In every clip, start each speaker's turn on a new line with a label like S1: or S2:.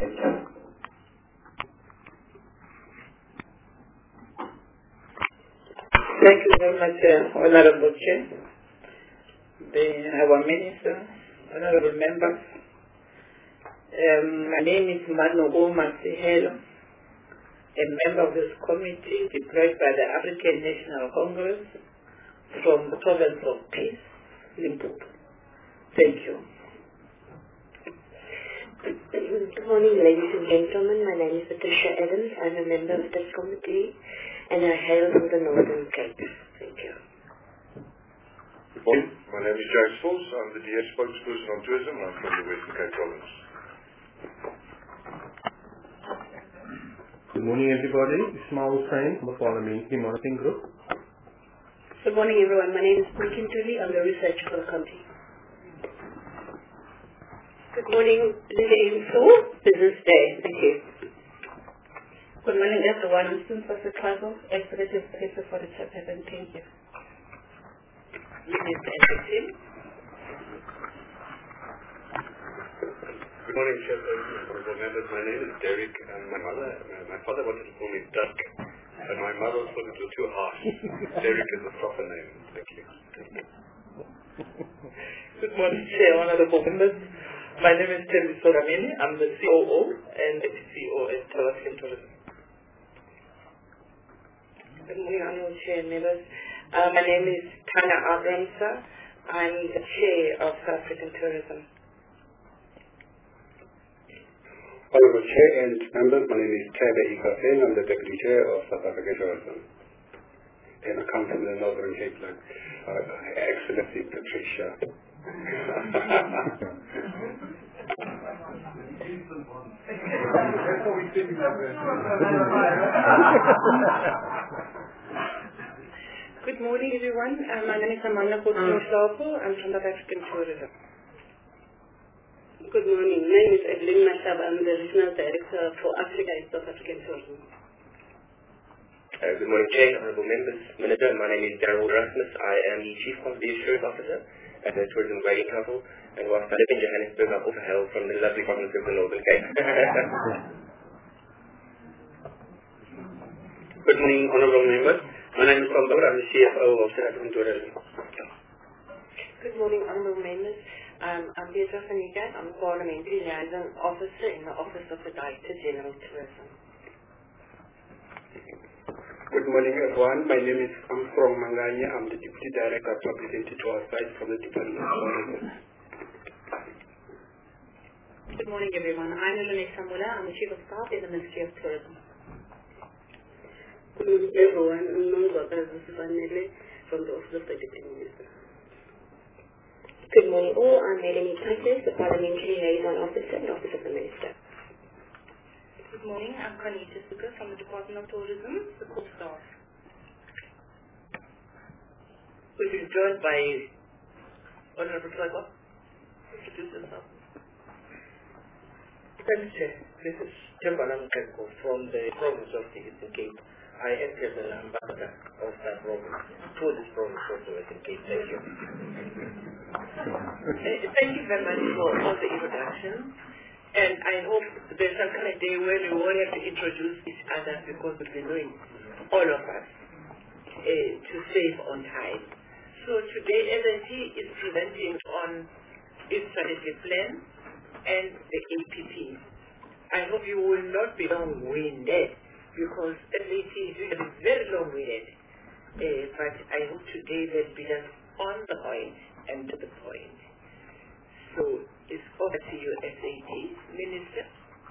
S1: Thank you very much, Honorable Chair, our Minister, Honorable Members. My name is Manogo Masihelo, a member of this committee deployed by the African National Congress from the province of Peace, Limpopo. Thank you.
S2: Good morning, ladies and gentlemen. My name is Patricia Adams. I'm a member of this committee, and I hail from the Northern Cape. Thank you.
S3: Good morning. My name is James Foss. I'm the DS spokesperson on tourism. I'm from the Western Cape Province.
S4: Good morning, everybody. Ismail Hussain from the Parliamentary Monitoring Group.
S5: Good morning, everyone. My name is Pukin Tuli. I'm the researcher for the committee.
S2: Good morning, Lily Info. Business Day. Thank you.
S5: Good morning, everyone. I'm Simfa Sitrago, Executive Secretary for the Chapter. Thank you.
S1: Minister and the team.
S6: Good morning, Chairperson, honorable members. My name is Derek, and my father wanted to call me Duck, but my mother thought it was too harsh. Derek is the proper name. Thank you.
S1: Good morning, Chair, honorable members. My name is Temi Soramini. I'm the COO and the CEO at South African Tourism.
S2: Good morning, honorable Chair and members. My name is Tanya Abramsa. I'm the Chair of South African Tourism.
S7: Honorable Chair and members, my name is Tebe Ikafeng. I'm the Deputy Chair of South African Tourism. And I come from the Northern Cape, like Excellency Patricia.
S5: Good morning, everyone. My name is Amanda Kotsong-Hlapo. I'm from South African Tourism.
S8: Good morning. My name is Evelyn Mashaba. I'm the Regional Director for Africa and South African Tourism.
S9: Good morning, Chair, honorable members. Minister, my name is Darryl Rasmus. I am the Chief Quality Assurance Officer at the Tourism Grading Council, and whilst I live in Johannesburg, I also hail from the lovely province of the Northern Cape.
S6: Good morning, honorable members. My name is Tom Bauer. I'm the CFO of South African Tourism.
S2: Good morning, honorable members. I'm Beatrice Fanika. I'm a Parliamentary Liaison Officer in the Office of the Director General Tourism.
S7: Good morning, everyone. My name is Armstrong Manganya. I'm the Deputy Director of Publicity to our site from the Department of Tourism.
S5: Good morning, everyone. I'm Lynette Samula. I'm the Chief of Staff in the Ministry of Tourism.
S8: Good morning, everyone. I'm Nongwaka Zusifanele from the Office of the Deputy Minister.
S2: Good morning, all. I'm Melanie Titus, the Parliamentary Liaison Officer in the Office of the Minister.
S5: Good morning. I'm Kanita Suka from the Department of Tourism, support staff.
S1: We've been joined by Honorable Trevor. Introduce yourself.
S10: Thanks, Chair. This is Timbalam Kenko from the province of the Eastern Cape. I act as an ambassador of that province to this province of the Western Cape. Thank you.
S1: Thank you very much for all the introductions. And I hope there's some kind of day where we won't have to introduce each other because we've been doing, all of us, to save on time. So today, SNT is presenting on its strategic plan and the APP. I hope you will not be long-winded because SNT is usually very long-winded. But I hope today they'll be just on the point and to the point. So it's over to you, SAT Minister.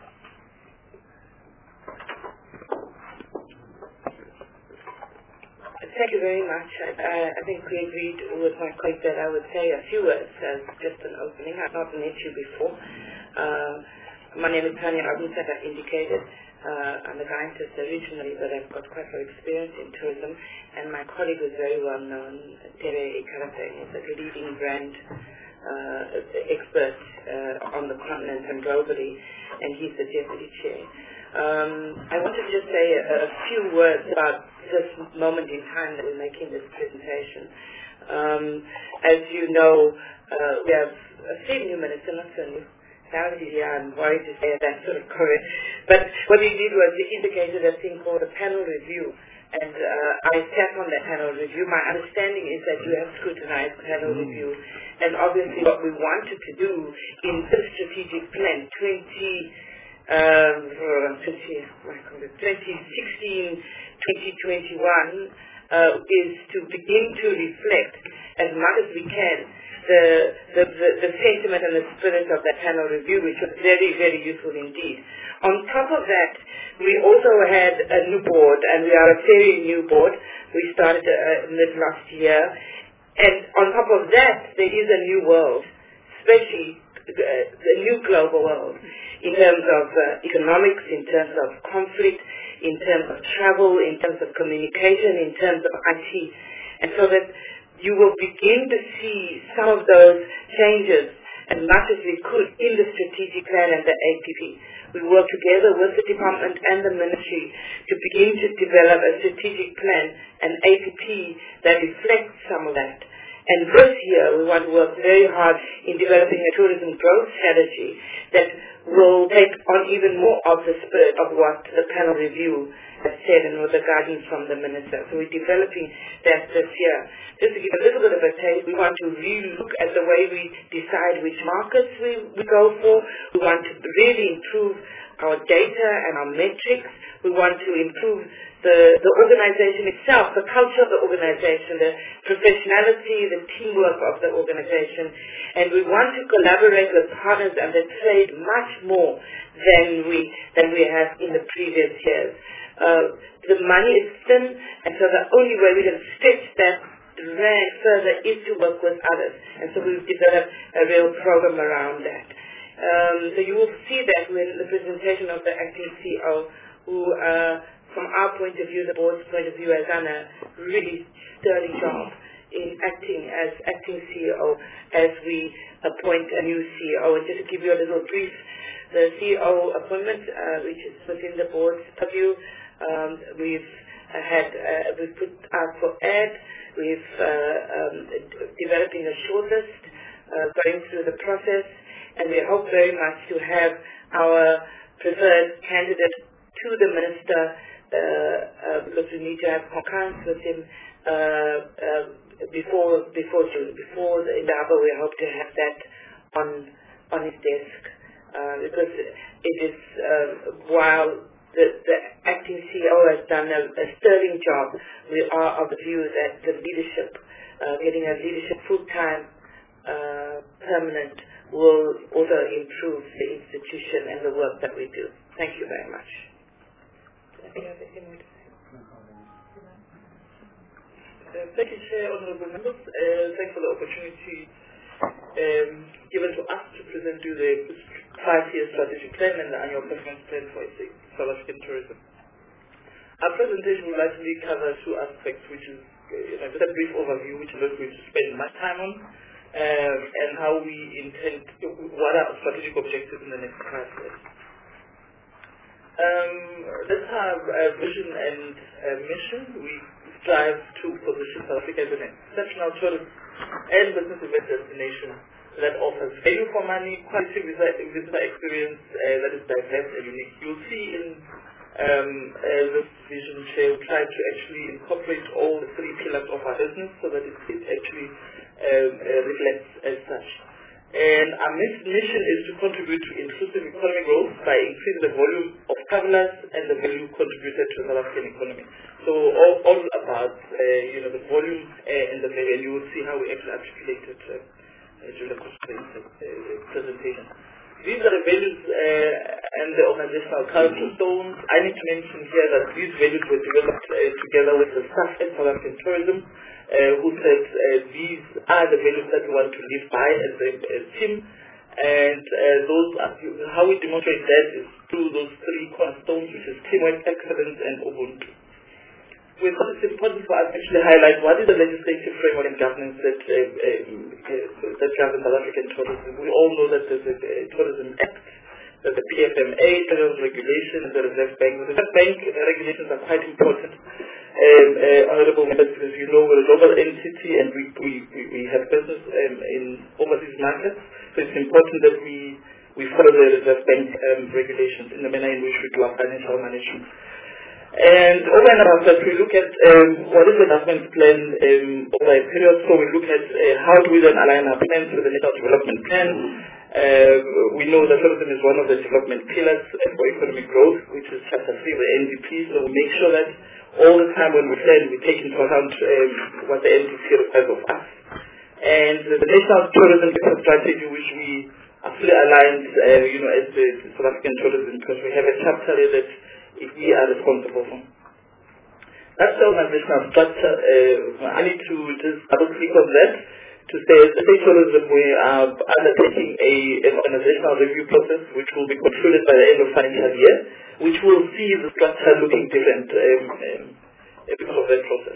S2: Thank you very much. I think we agreed with my colleague that I would say a few words as just an opening. I've not met you before. My name is Tanya Abramsa, as I indicated. I'm a scientist originally, but I've got quite a lot of experience in tourism. And my colleague is very well known, Tere Ikarafeng, is a leading brand expert on the continent and globally, and he's the deputy chair. I wanted to just say a few words about this moment in time that we're making this presentation. As you know, we have a fairly new minister, not so new, I'm worried to say that sort of correct. But what we did was we indicated a thing called a panel review. And I sat on that panel review. My understanding is that you have scrutinized panel review. And obviously what we wanted to do in this strategic plan, 2016-2021, is to begin to reflect as much as we can the sentiment and the spirit of that panel review, which was very, very useful indeed. On top of that, we also had a new board, and we are a very new board. We started mid last year. And on top of that, there is a new world, especially the new global world, in terms of economics, in terms of conflict, in terms of travel, in terms of communication, in terms of IT. And so that you will begin to see some of those changes as much as we could in the strategic plan and the APP. We work together with the department and the ministry to begin to develop a strategic plan, an APP that reflects some of that. And this year we want to work very hard in developing a tourism growth strategy that will take on even more of the spirit of what the panel review has said and with the guidance from the minister. So we're developing that this year. Just to give a little bit of a taste, we want to really look at the way we decide which markets we go for. We want to really improve our data and our metrics. We want to improve the organization itself, the culture of the organization, the professionality, the teamwork of the organization. And we want to collaborate with partners and the trade much more than we have in the previous years. The money is thin, and so the only way we can stretch that rand further is to work with others. And so we've developed a real program around that. So you will see that when the presentation of the acting CEO, who from our point of view, the board's point of view, has done a really sterling job in acting as acting CEO as we appoint a new CEO. And just to give you a little brief, the CEO appointment, which is within the board's purview, we've put out for ad, we've developing a shortlist, going through the process, and we hope very much to have our preferred candidate to the minister, because we need to have concurrence with him before June. Before the Indaba, we hope to have that on his desk, because it is while the acting CEO has done a sterling job, we are of the view that the leadership, getting a leadership full-time, permanent, will also improve the institution and the work that we do. Thank you very much.
S10: Thank you, Chair, Honourable Members. Thanks for the opportunity given to us to present you the 5-year strategic plan and the annual performance plan for South African tourism. Our presentation will likely cover two aspects, which is just a brief overview, which I'm not going to spend much time on, and how we intend, what are our strategic objectives in the next 5 years. That's our vision and mission. We strive to position South Africa as an exceptional tourism and business event destination that offers value for money, quality visitor experience that is diverse and unique. You'll see in this vision share, we try to actually incorporate all the 3 pillars of our business so that it actually reflects as such. And our mission is to contribute to inclusive economic growth by increasing the volume of travelers and the value contributed to the South African economy. So all about the volume and the value, and you will see how we actually articulate it during the course of the presentation. These are the values and the organizational cultural stones. I need to mention here that these values were developed together with the staff at South African Tourism, who said these are the values that we want to live by as a team. And those are, how we demonstrate that is through those 3 cornerstones, which is teamwork, excellence, and Ubuntu. We thought it's important for us to actually highlight what is the legislative framework and governance that governs South African tourism. We all know that there's a Tourism Act, there's the PFMA, Federal Regulation, and the Reserve Bank. The Reserve Bank regulations are quite important, honourable members, because you know we're a global entity and we have business in overseas markets. So it's important that we we follow the Reserve Bank regulations in the manner in which we do our financial management. And over and above that, we look at what is the government's plan over a period. So we look at how do we then align our plans with the National Development Plan. We know that tourism is one of the development pillars for economic growth, which is Chapter 3 of the NDP. So we make sure that all the time when we plan, we take into account what the NDP requires of us. And the National Tourism Strategy, which we are fully aligned, as the South African tourism, because we have a chapter there that we are responsible for. That's the organizational structure. I need to just double click on that to say as a tourism we are undertaking an organizational review process which will be concluded by the end of financial year, which will see the structure looking different because of that process.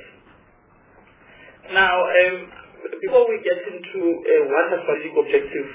S10: Now, before we get into what our strategic objectives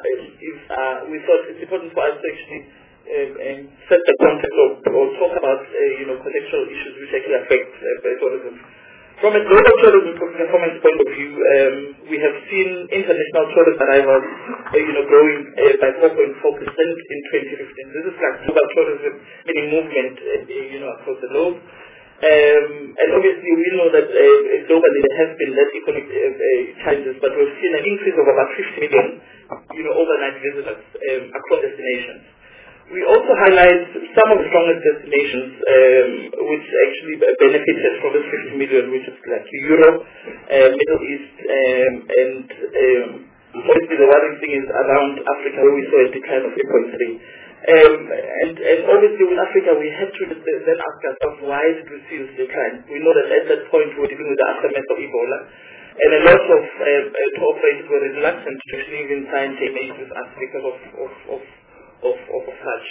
S10: we thought it's important for us to actually set the context or talk about contextual issues which actually affect tourism. From a global tourism performance point of view, we have seen international tourist arrivals growing by 4.4% in 2015. This is like global tourism, meaning movement across the globe. And obviously we know that globally there has been less economic challenges, but we've seen an increase of about 50 million overnight visitors across destinations. We also highlight some of the strongest destinations which actually benefited from this 50 million, which is like Europe, Middle East, and obviously the worrying thing is around Africa, where we saw a decline of 3.3. And obviously with Africa we had to then ask ourselves, why did we see this decline? We know that at that point we were dealing with the aftermath of Ebola, and a lot of tour operators were reluctant to actually even sign JMAs with us because of such.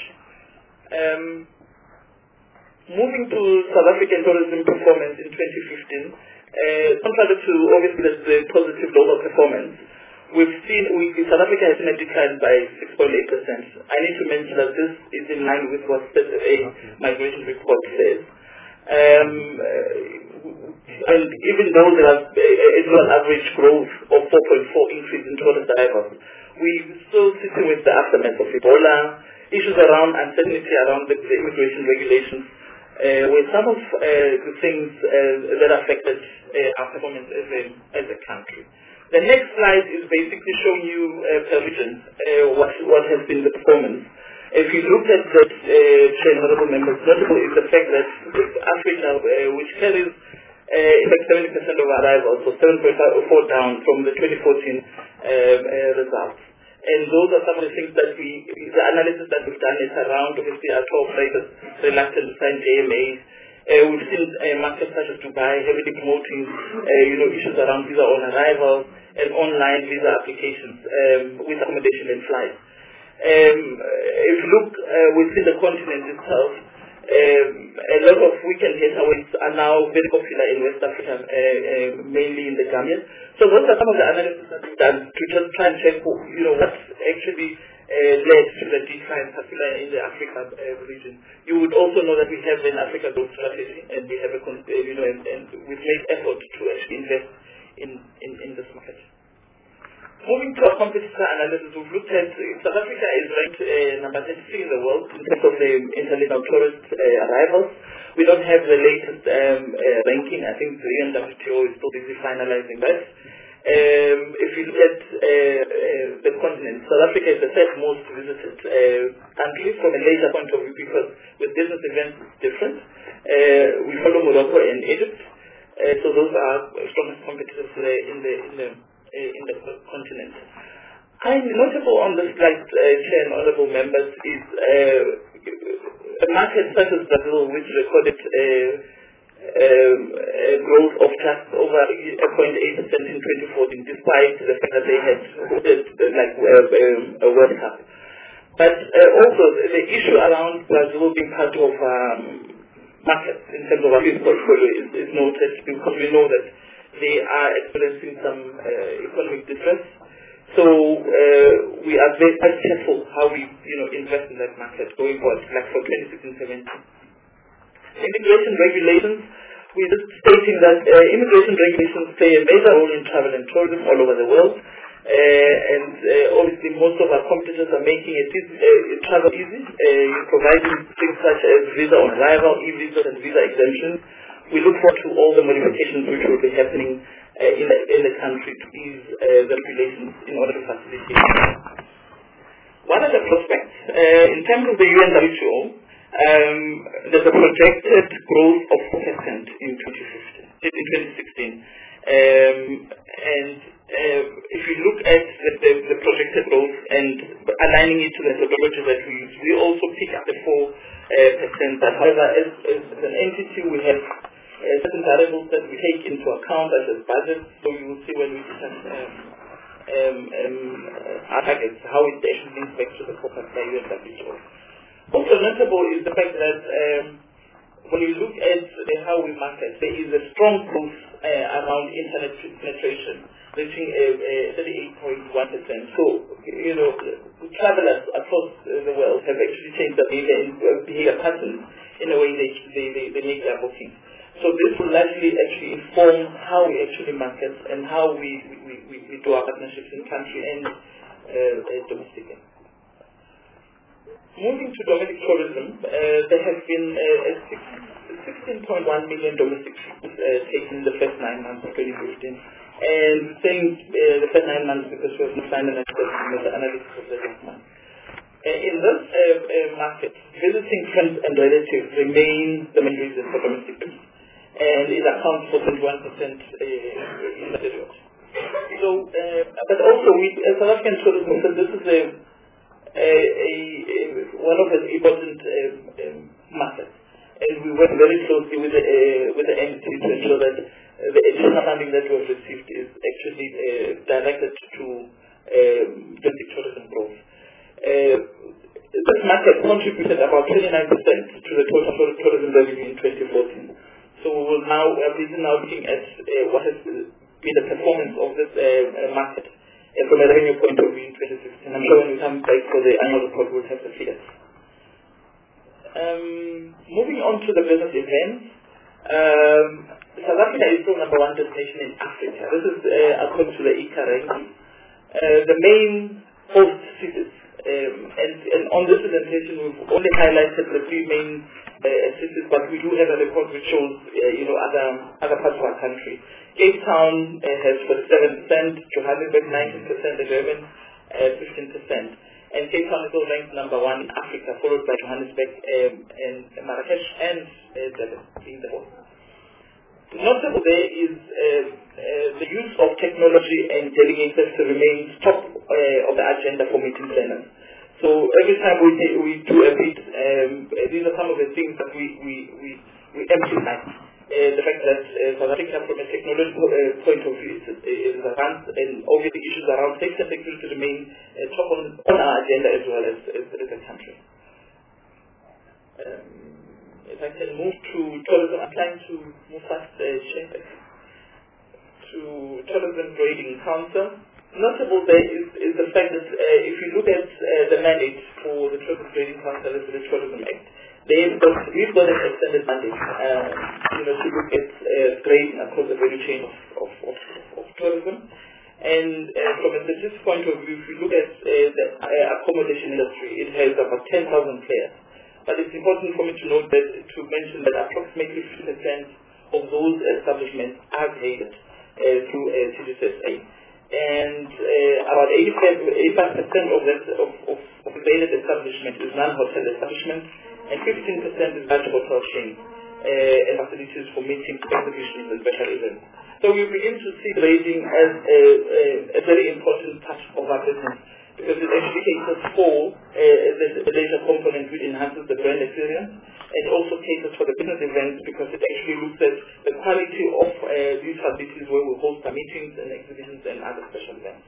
S10: Moving to South African tourism performance in 2015, contrary to obviously the positive global performance, we've seen South Africa has seen a decline by 6.8%. I need to mention that this is in line with what the migration report says. And even though there has a global average growth of 4.4 increase in tourist arrivals, we're still sitting with the aftermath of Ebola, issues around uncertainty around the immigration regulations, were some of the things that affected our performance as a country. The next slide is basically showing you per region what has been the performance. If you look at that, honorable members, notable is the fact that Africa, which carries like 70% of arrivals, so 7.4 down from the 2014 results. And those are some of the things that the analysis that we've done is around, obviously, our tour operators reluctant to sign JMAs. We've seen markets such as Dubai heavily promoting, issues around visa on arrival and online visa applications with accommodation and flights. If you look within the continent itself, a lot of weekend getaways are now very popular in West Africa, mainly in the Gambia. So those are some of the analysis that we've done to just try and check, what actually led to the decline, particularly in the Africa region. You would also know that we have an Africa growth strategy, and we have and we've made effort to actually invest in this market. Moving to our competitor analysis, we've looked at South Africa is ranked number 33 in the world in terms of the international tourist arrivals. We don't have the latest ranking. I think the UNWTO is still busy finalizing that. If you look at the continent, South Africa is the third most visited country from a leisure point of view, because with business events it's different. We follow Morocco and Egypt, so those are strongest competitors in the continent. I'm notable on this slide, Chair and honorable members, is a market such as Brazil, which recorded a growth of just over 0.8% in 2014, despite the fact that they had hosted a World Cup. But also the issue around Brazil being part of markets in terms of our portfolio is noted, because we know that they are experiencing some economic distress. So we are very careful how we invest in that market going forward, like for 2016-17. Immigration regulations, we're just stating that immigration regulations play a major role in travel and tourism all over the world. Obviously most of our competitors are making travel easy, providing things such as visa on arrival, e-visas and visa exemptions. We look forward to all the modifications which will be happening in the country to ease the regulations in order to facilitate. What are the prospects? In terms of the UNWTO, there's a projected growth of 4% in 2016. If you look at the projected growth and aligning it to the methodology that we use, we also pick up the 4%. But however, as an entity, we have certain variables that we take into account, such as budget. So you will see when we discuss our targets, how it actually links back to the focus by UNWTO. Also notable is the fact that when you look at how we market, there is a strong growth around internet penetration, reaching 38.1%. So, travelers across the world have actually changed their behavior patterns in a way they make their bookings. So this will largely actually inform how we actually market and how we do our partnerships in country and domestically. Moving to domestic tourism, there have been 16.1 million domestic trips taken in the first 9 months of 2015. And saying the first 9 months because we have not signed an analysis of the last month. In this market, visiting friends and relatives remain the main reason for domestic trips, and it accounts for 21% in the period. So, but also as South African tourism, so this is one of the important markets, and we work very closely with the MT to ensure that the additional funding that we have received is actually directed to domestic tourism growth. This market contributed about 29% to the total tourism revenue in 2014. So we are busy now looking at what has been the performance of this market from a revenue point of view in 2016. I'm sure when we come back for the annual report, we'll have the figures. Moving on to the business events, South Africa is still number 1 destination in Africa. This is according to the ICA ranking. The main host cities, and on this presentation we've only highlighted the 3 main cities, but we do have a report which shows other parts of our country. Cape Town has 47%, Johannesburg 19%, and Durban 15%. And Cape Town is also ranked number 1 in Africa, followed by Johannesburg and Marrakesh and Durban being the host. Notable there is the use of technology and delegators to remain top of the agenda for meeting planners. So every time we do a bid, these are some of the things that we emphasize. The fact that South Africa from a technology point of view is advanced, and obviously issues around safety and security remain top on our agenda as well as a country. If I can move to tourism, I'm trying to move fast, to Tourism Grading Council. Notable there is the fact that if you look at the mandate for the Tourism Grading Council as the Tourism Act, we've got an extended mandate to look at grading across the value chain of tourism. And from a statistics point of view, if you look at the accommodation industry, it has about 10,000 players. But it's important for me to note that, to mention that approximately 50% of those establishments are graded through CGSA. And about 85% of graded establishment is non-hotel establishment, and 15% is large hotel chains and facilities for meetings, exhibitions, and special events. So we begin to see grading as a very important part of our business, because it actually caters for the leisure component, which enhances the brand experience, and also caters for the business events, because it actually looks at the quality of these facilities where we host our meetings and exhibitions and other special events.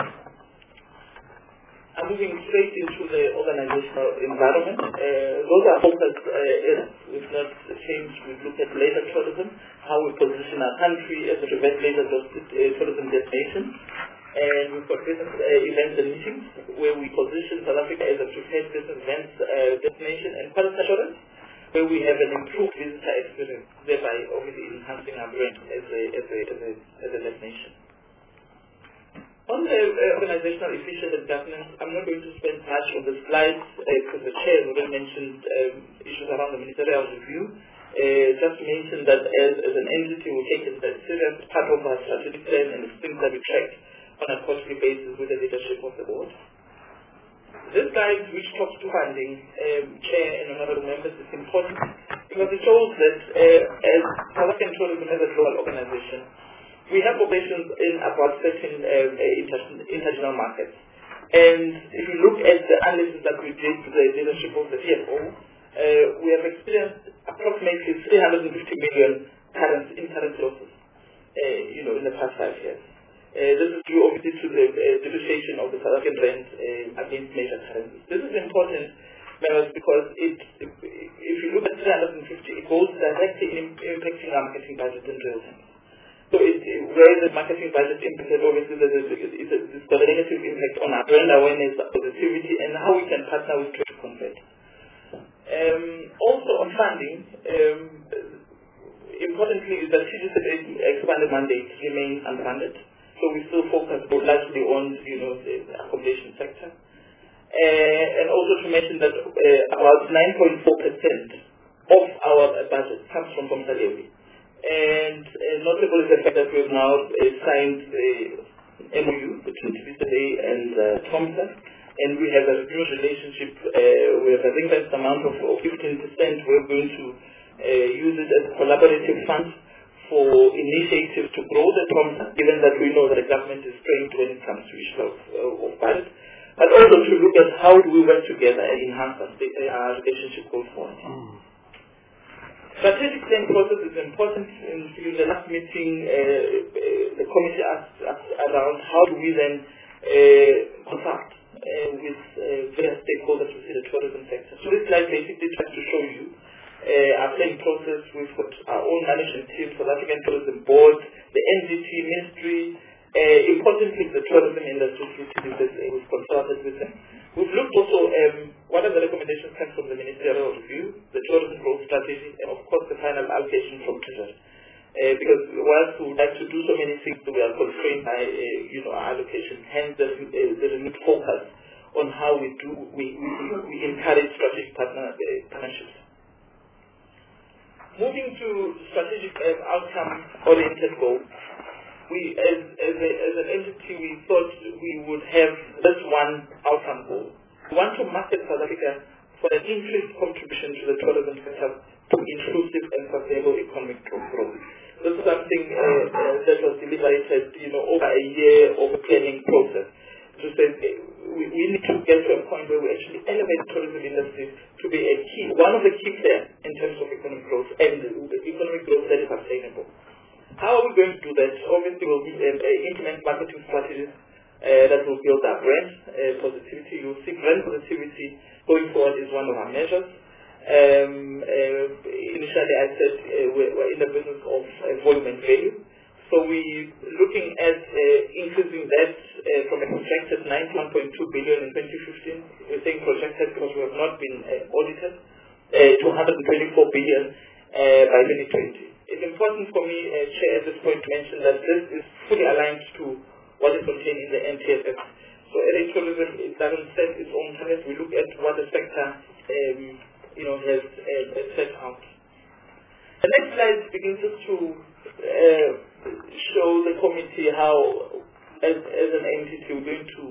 S10: I'm moving straight into the organizational environment. Those are focused areas. We've not changed. We've looked at leisure tourism, how we position our country as a reverse leisure tourism destination. And we've got business events and meetings, where we position South Africa as a preferred business events destination, and quality assurance, where we have an improved visitor experience, thereby obviously enhancing our brand as a destination. On the organizational efficiency and governance, I'm not going to spend much on the slides because the chair has already mentioned issues around the ministerial review. Just to mention that as an entity, we take it as serious part of our strategic plan and it's things that we track on a quarterly basis with the leadership of the board. This slide, which talks to funding, Chair and honorable members, is important because it shows that as South African Tourism as a global organization, we have operations in about certain international markets. And if you look at the analysis that we did with the leadership of the CFO, we have experienced approximately 350 million in currency losses, in the past 5 years. This is due obviously to the depreciation of the South African rand against major currencies. This is important, members, because if you look at 350, it goes directly impacting our marketing budget in real terms. So where the marketing budget impacted, obviously it's got a negative impact on our brand awareness, positivity, and how we can partner with trade convert. Also on funding, importantly is that CGC's expanded mandate remains unfunded. So we still focus largely on the accommodation sector. And also to mention that about 9.4% of our budget comes from Comsa Levy. And notable is the fact that we have now signed the MOU between CGCA and Comsa, and we have a renewed relationship. We have a ring-fenced amount of 15%. We're going to use it as a collaborative fund for initiatives to grow the Comsa, given that we know that the government is strained when it comes to issue of budget, but also to look at how do we work together and enhance our relationship going forward. Strategic planning process is important. In the last meeting, the committee asked us around how do we then consult with various stakeholders within the tourism sector. So this slide basically tries to show you our planning process. We've got our own management team, South African Tourism Board, the NGT Ministry, importantly the tourism industry, we've consulted with them. We've looked also what are the recommendations come from the ministerial review, the tourism growth strategy, and of course the final allocation from Treasury. Because whilst we would like to do so many things, we are constrained by our allocation. Hence the renewed focus on how we encourage strategic partnerships. Moving to strategic outcome-oriented goals, we as an entity we thought we would have this one outcome goal. We want to market South Africa for an increased contribution to the tourism sector to inclusive and sustainable economic growth. This is something that was deliberated, over a year of a planning process. To say we need to get to a point where we actually elevate the tourism industry to be one of the key players in terms of economic growth and the economic growth that is sustainable. How are we going to do that? Obviously, we'll implement marketing strategies that will build our brand positivity. You'll see brand positivity going forward is one of our measures. Initially, I said we're in the business of volume and value. So we're looking at increasing that from a projected 91.2 billion in 2015. We're saying projected because we have not been audited, to 124 billion by 2020. It's important for me, Chair, at this point to mention that this is fully aligned to what is contained in the NTFF. So LA Tourism, it doesn't set its own targets. We look at what the sector has set out. The next slide begins to show the committee how, as an entity, we're going to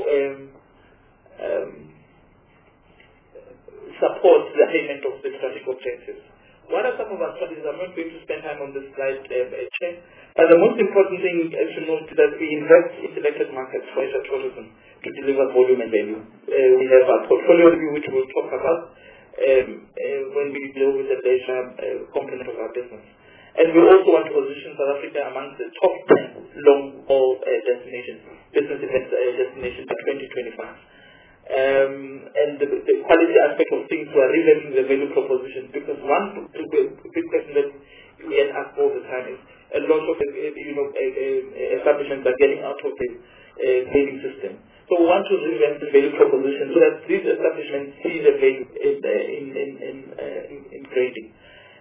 S10: support the attainment of the strategic objectives. What are some of our strategies? I'm not going to spend time on this slide, Chair. The most important thing to note is that we invest in selected markets for tourism to deliver volume and value. We have our portfolio review, which we'll talk about when we deal with the leisure component of our business. And we also want to position South Africa amongst the top 10 long-haul destinations, business event destinations by 2025. And the quality aspect of things, we are revamping the value proposition, because one big question that we get asked all the time is a lot of establishments are getting out of the grading system. So we want to revamp the value proposition so that these establishments see the value in grading.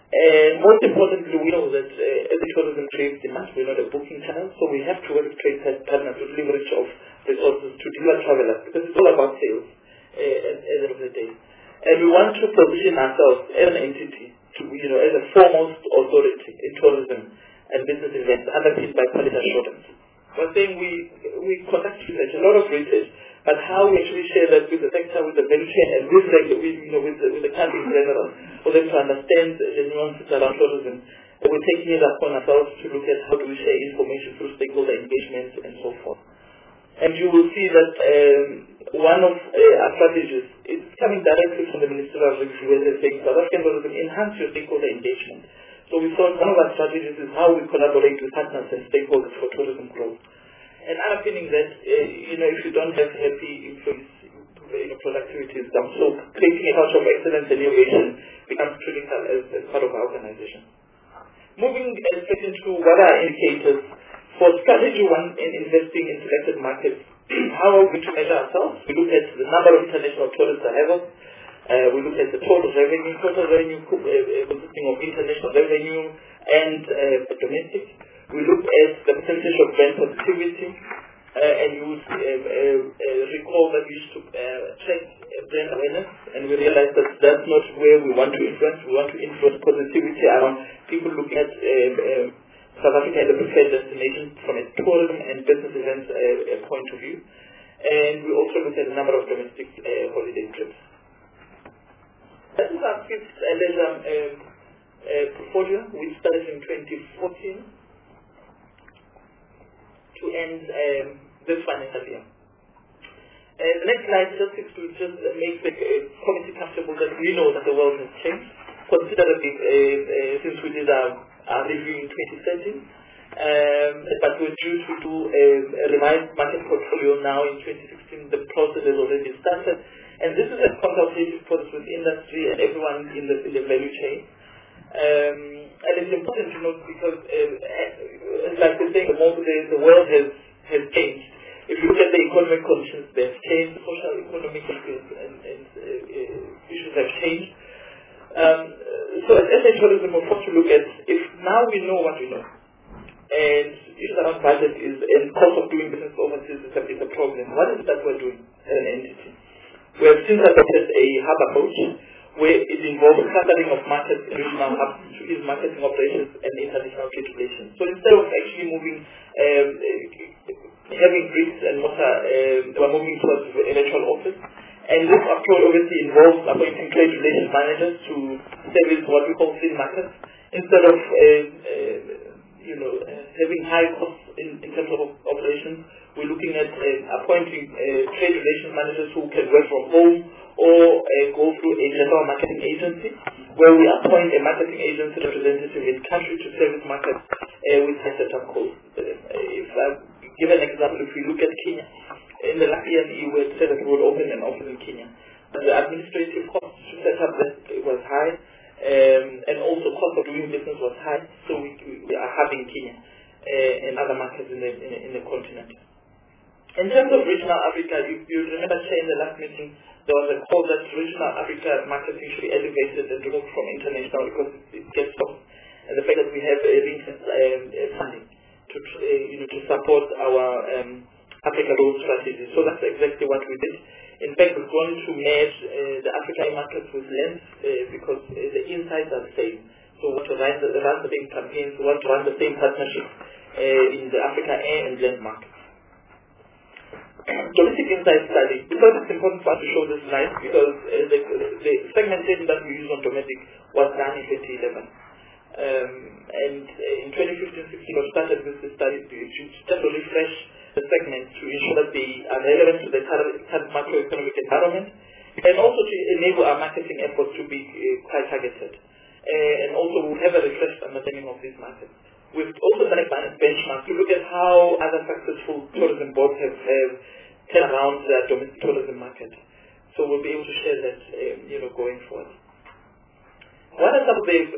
S10: And most importantly, we know that as a tourism trade demand, we're not a booking channel, so we have to work with trade partners with leverage of resources to deliver travelers, because it's all about sales at the end of the day. And we want to position ourselves as an entity, as a foremost authority in tourism and business events, underpinned by quality assurance. We're saying we conduct research, a lot of research, but how we actually share that with the sector, with the value chain, and with the country in general, for them to understand the nuances around tourism. And we're taking it upon ourselves to look at how do we share information through stakeholder engagement and so forth. And you will see that one of our strategies is coming directly from the Ministerial Review, where they're saying South African tourism, enhance your stakeholder engagement. So we thought one of our strategies is how we collaborate with partners and stakeholders for tourism growth. And underpinning that, if you don't have happy employees, productivity is down. So creating a culture of excellence and innovation becomes critical as part of our organization. Moving straight into what are indicators for strategy one in investing in selected markets. How are we to measure ourselves? We look at the number of international tourist arrivals. We look at the total revenue consisting of international revenue and domestic. We look at the percentage of brand positivity, and you recall that we used to check brand awareness, and we realized that that's not where we want to influence. We want to influence positivity around people looking at South Africa as a preferred destination from a tourism and business events point of view. And we also look at the number of domestic holiday trips. That is our fifth leisure portfolio, which started in 2014 to end this financial year. The next slide just makes the committee comfortable that we know that the world has changed considerably since we did our review in 2013. But we're due to do a revised market portfolio now in 2016. The process has already started. And this is a consultative process with industry and everyone in the value chain. And it's important to note because, like we're saying, the world has changed. If you look at the economic conditions, they've changed. Social, economic issues and issues have changed. So as SA Tourism, we're forced to look at, if now we know what we know, and issues around budget and cost of doing business overseas is a problem, what is it that we're doing as an entity? We have since adopted a hub approach where it involves clustering of markets and regional hubs to ease marketing operations and international trade relations. So instead of actually moving, having bricks and mortar, we're moving towards a virtual office. And this approach obviously involves appointing trade relations managers to service what we call field markets instead of having high costs in terms of operations. We're looking at appointing trade relations managers who can work from home or go through a general marketing agency where we appoint a marketing agency representative in country to service markets with high setup costs. If I give an example, if we look at Kenya, in the last year we had said that we would open an office in Kenya. The administrative cost to set up that was high, and also cost of doing business was high, so we are having Kenya and other markets in the continent. In terms of regional Africa, you remember saying in the last meeting there was a call that regional Africa marketing should be elevated and removed from international because it gets lost. And the fact that we have recent funding to support our Africa growth strategy. So that's exactly what we did. In fact, we're going to merge the Africa markets with Lens because the insights are the same. So we want to run the same campaigns, we want to run the same partnerships in the Africa and Lens markets. Domestic insight study. Because it's important for us to show this slide because the segmentation that we use on domestic was done in 2011. And in 2015-16 we started with the study to just to refresh the segments to ensure that they are relevant to the current macroeconomic environment and also to enable our marketing efforts to be quite targeted. And also we'll have a refreshed understanding of these markets. We've also done a benchmark to look at how other successful tourism boards have turned around the domestic tourism market. So we'll be able to share that going forward. What are some of the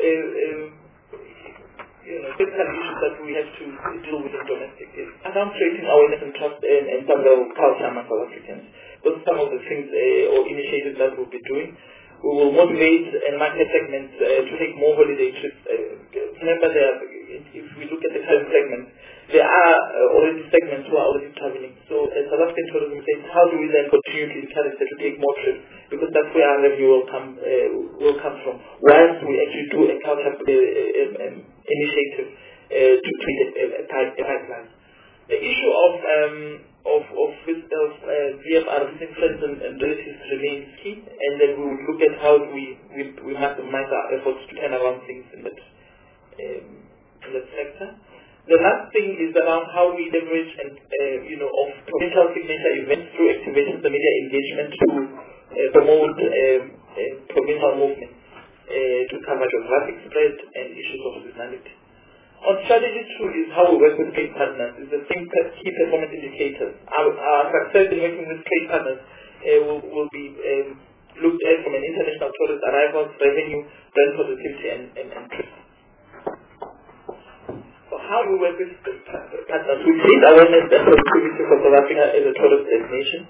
S10: critical issues that we have to deal with in domestic is around creating awareness and trust and some of the culture among South Africans. Those are some of the things or initiatives that we'll be doing. we will motivate and market segments to take more holiday trips. Remember, if we look at the current segments, there are already segments who are already traveling. So as South African tourism says, how do we then continue to encourage them to take more trips? Because that's where our revenue will come from. Whilst we actually do a culture initiative to create a pipeline. The issue of VFR visiting friends and relatives remains key, and then we will look at how we maximize our efforts to turn around things in that sector. The last thing is around how we leverage and of provincial signature events through activations and media engagement to promote provincial movements to cover geographic spread and issues of seasonality. On strategy 2 is how we work with trade partners. It's the same key performance indicators. Our success in working with trade partners will be looked at from an international tourist arrivals, revenue, brand positivity, and trips. So how do we work with partners? We create awareness and positivity for South Africa as a tourist destination.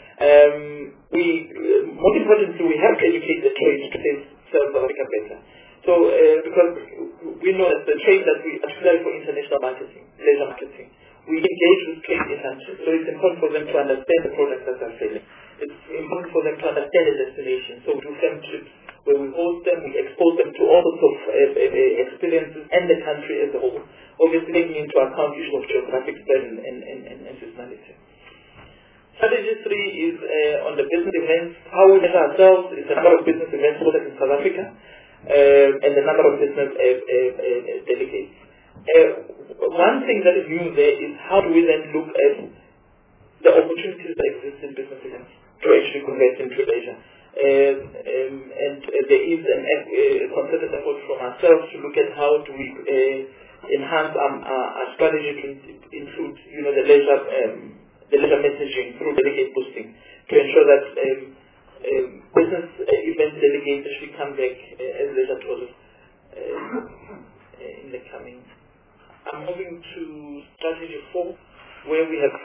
S10: Most importantly, we have to educate the trade to serve South Africa better. So, because we know that the trade that we apply for international marketing, leisure marketing, we engage with trade in country. So it's important for them to understand the products that are selling. It's important for them to understand the destination. So we do film trips where we host them, we expose them to all sorts of experiences and the country as a whole. Obviously taking into account issues of geographic spread and seasonality. Strategy 3 is on the business events. How we measure ourselves is the number of business events hosted in South Africa. And the number of business delegates. One thing that is new there is how do we then look at the opportunities that exist in business events to actually convert into leisure. And there is a concerted effort from ourselves to look at how do we enhance our strategy to include the leisure messaging through delegate boosting to ensure that business event delegates actually come back as leisure tourists in the coming. I'm moving to strategy 4, where we have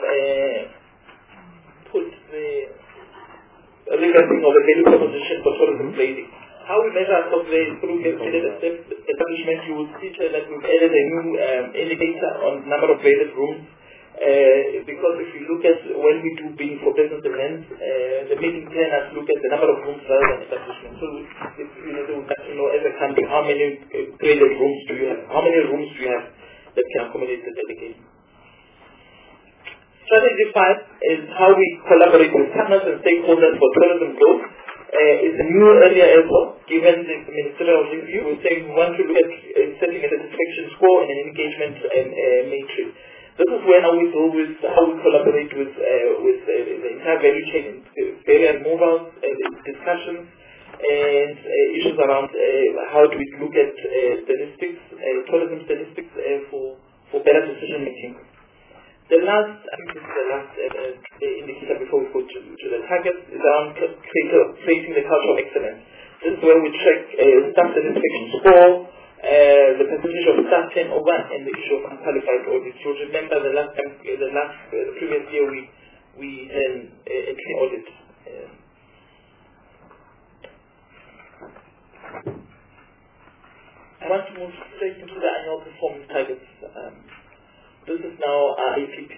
S10: put the revamping of the value proposition for tourism trading. How we measure ourselves there is through establishment. You will see that we've added a new indicator on number of graded rooms. Because if you look at when we do bidding for business events, the meeting planners look at the number of rooms rather than establishment. So if they would like to know as a country how many graded rooms do you have, how many rooms do you have that can accommodate the delegation. Strategy 5 is how we collaborate with partners and stakeholders for tourism growth. It's a new area as well, given the ministerial review. We're saying we want to look at setting a satisfaction score and an engagement matrix. This is when we deal with how we collaborate with the entire value chain, various movers, discussions, and issues around how do we look at statistics, tourism statistics for better decision making. The last, I think this is the last indicator before we go to the targets, is around creating the culture of excellence. This is where we track staff satisfaction score, the percentage of staff turnover, and the issue of unqualified audits. You'll remember the previous year we had a clean audit. I want to move straight into the annual performance targets. This is now our APP.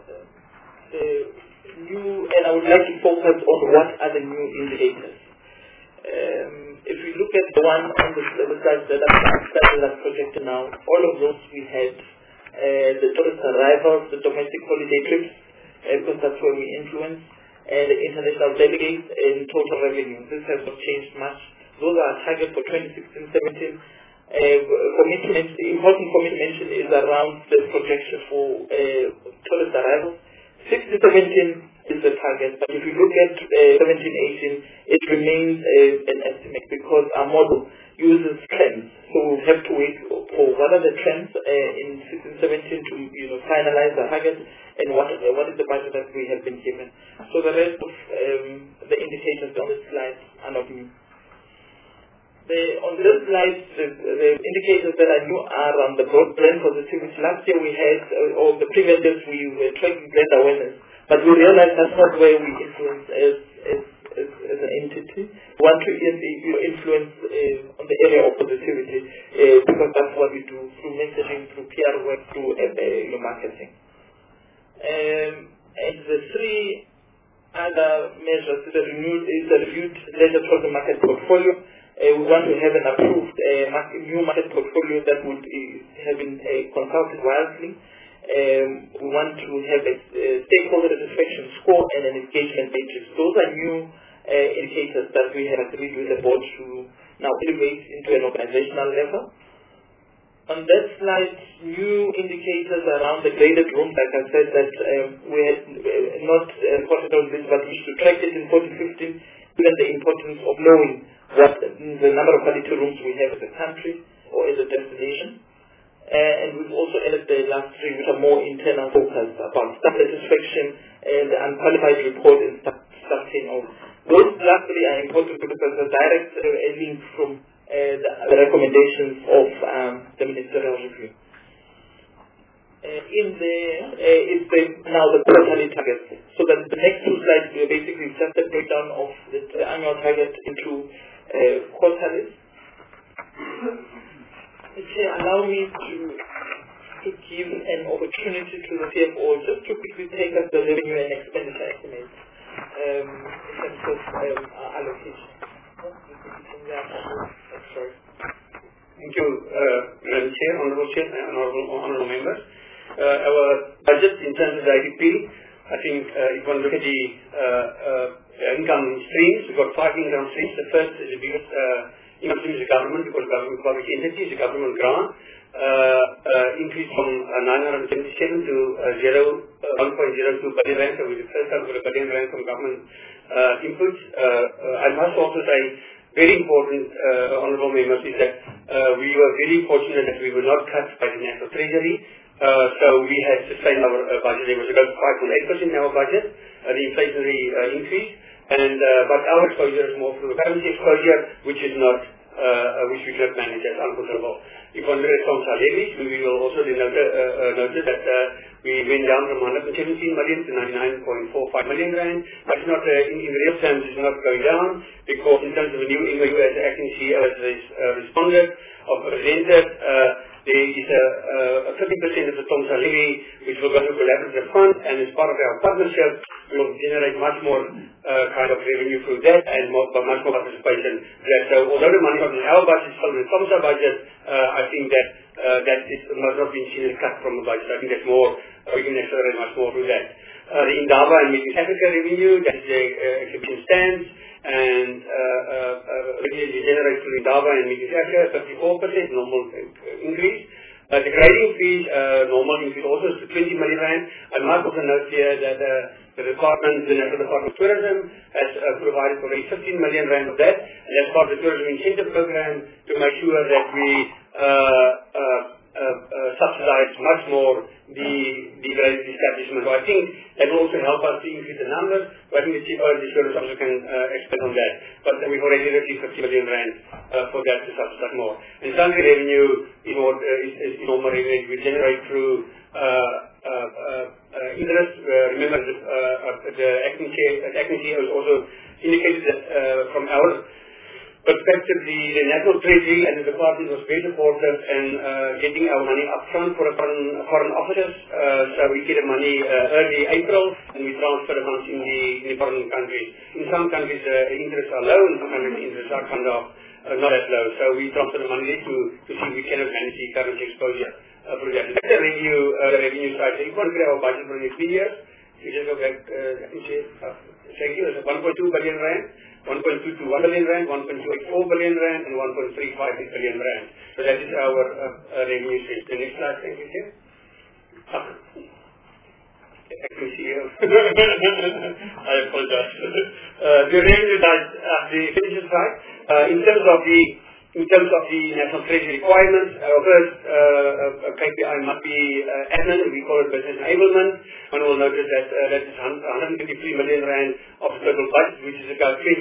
S10: And I would like to focus on what are the new indicators. If we look at the one on the slides that are projected now, all of those we had the tourist arrivals, the domestic holiday trips, because that's where we influence, and the international delegates and total revenue. This has not changed much. Those are our targets for 2016-17. Important for me to mention is around the projection for tourist arrivals. 16-17 is the target, but if you look at 17-18, it remains an estimate because our model uses trends. So we'll have to wait for what are the trends in 16-17 to finalize the target and what is the budget that we have been given. So the rest of the indicators on the slide are not new. On this slide, the indicators that are new are on the broad brand positivity. Last year we had, or the previous years we were tracking brand awareness, but we realized that's not where we influence as as an entity. We want to influence on the area of positivity because that's what we do through messaging, through PR work, through marketing. And the three other measures is a reviewed leisure tourism market portfolio. We want to have an approved new market portfolio that would have been consulted widely. We want to have a stakeholder satisfaction score and an engagement matrix. Those are new indicators that we have agreed with the board to now elevate into an organizational level. On that slide, new indicators around the graded rooms, like I said, that we had not reported on this, but we should track it in 2015, given the importance of knowing what the number of quality rooms we have as a country or as a destination. And we've also added the last three, which are more internal focused about staff satisfaction and the unqualified report and staff turnover. Those lastly are important because there's a direct link from the recommendations of the ministerial review. In there is now the quarterly targets. So that the next two slides are basically just a breakdown of the annual target into quarterlies. Allow me to give an opportunity to the CFO just to quickly take us the revenue and expenditure estimates in terms of allocation. Sorry.
S11: Thank you, Madam Chair, Honourable Chair, and Honourable Members. Our budget in terms of the IDP, I think if one look at the income streams, we've got 5 income streams. The first is the biggest income stream is the government, because government public entities, the government grant, increased from 977 to 1.02 billion rand. So we first have got a billion rand from government inputs. I must also say, very important, honourable members, is that we were very fortunate that we were not cut by the National Treasury. So we had sustained our budget. There was about 5.8% in our budget, the inflationary increase. But our exposure is more through the currency exposure, which is not, which we cannot manage as uncontrollable. If one looks on our levies, we will also notice that we went down from 117 million to 99.45 million rand. That's not, in real terms, it's not going down, because in terms of the new MOU, as the acting CEO has responded or presented, there is a 50% of the TOMSA levy which will go to collaborative fund, and as part of our partnership, we will generate much more kind of revenue through that and much more participation there. So although the money not in our budget, still in the TOMSA budget, I think that that is must not be seen as cut from the budget. I think that's more, we can accelerate much more through that. The Indaba and Meeting Africa revenue, that is the exhibition stands, and revenue generated through Indaba and Meeting Africa, 54% normal increase. The grading fees, normal increase also to 20 million rand. I must also note here that the National Department of Tourism has provided for 15 million rand of that, and that's part of the tourism incentive program to make sure that we subsidize much more the graded establishment. So I think that will also help us to increase the numbers. So I think the Chief Audit Insurance also can expand on that. But we've already received 50 million rand for that to subsidize more. And Sunday revenue is normal revenue we generate through interest. Remember, the acting CEO has also indicated that from our perspective, the National Treasury and the Department was very supportive in getting our money upfront for foreign officers. So we get the money early April, and we transfer the funds in the foreign countries. In some countries, the interests are low, and some countries the interests are kind of not as low. So we transfer the money to see if we cannot manage the currency exposure for that. That's the revenue side. So if one look at our budget for the next 3 years, we just go back, thank you, it's 1.2 billion rand. 1.221 billion rand, 1.284 billion rand, and 1.358 billion rand. So that is our revenue stream. The next slide, thank you, Chair. Acting CEO. I apologize. The revenue side, the expenditure side, in terms of the National Treasury requirements, our first KPI must be admin. We call it business enablement. One will notice that that is 153 million rand of the total budget, which is about 10%,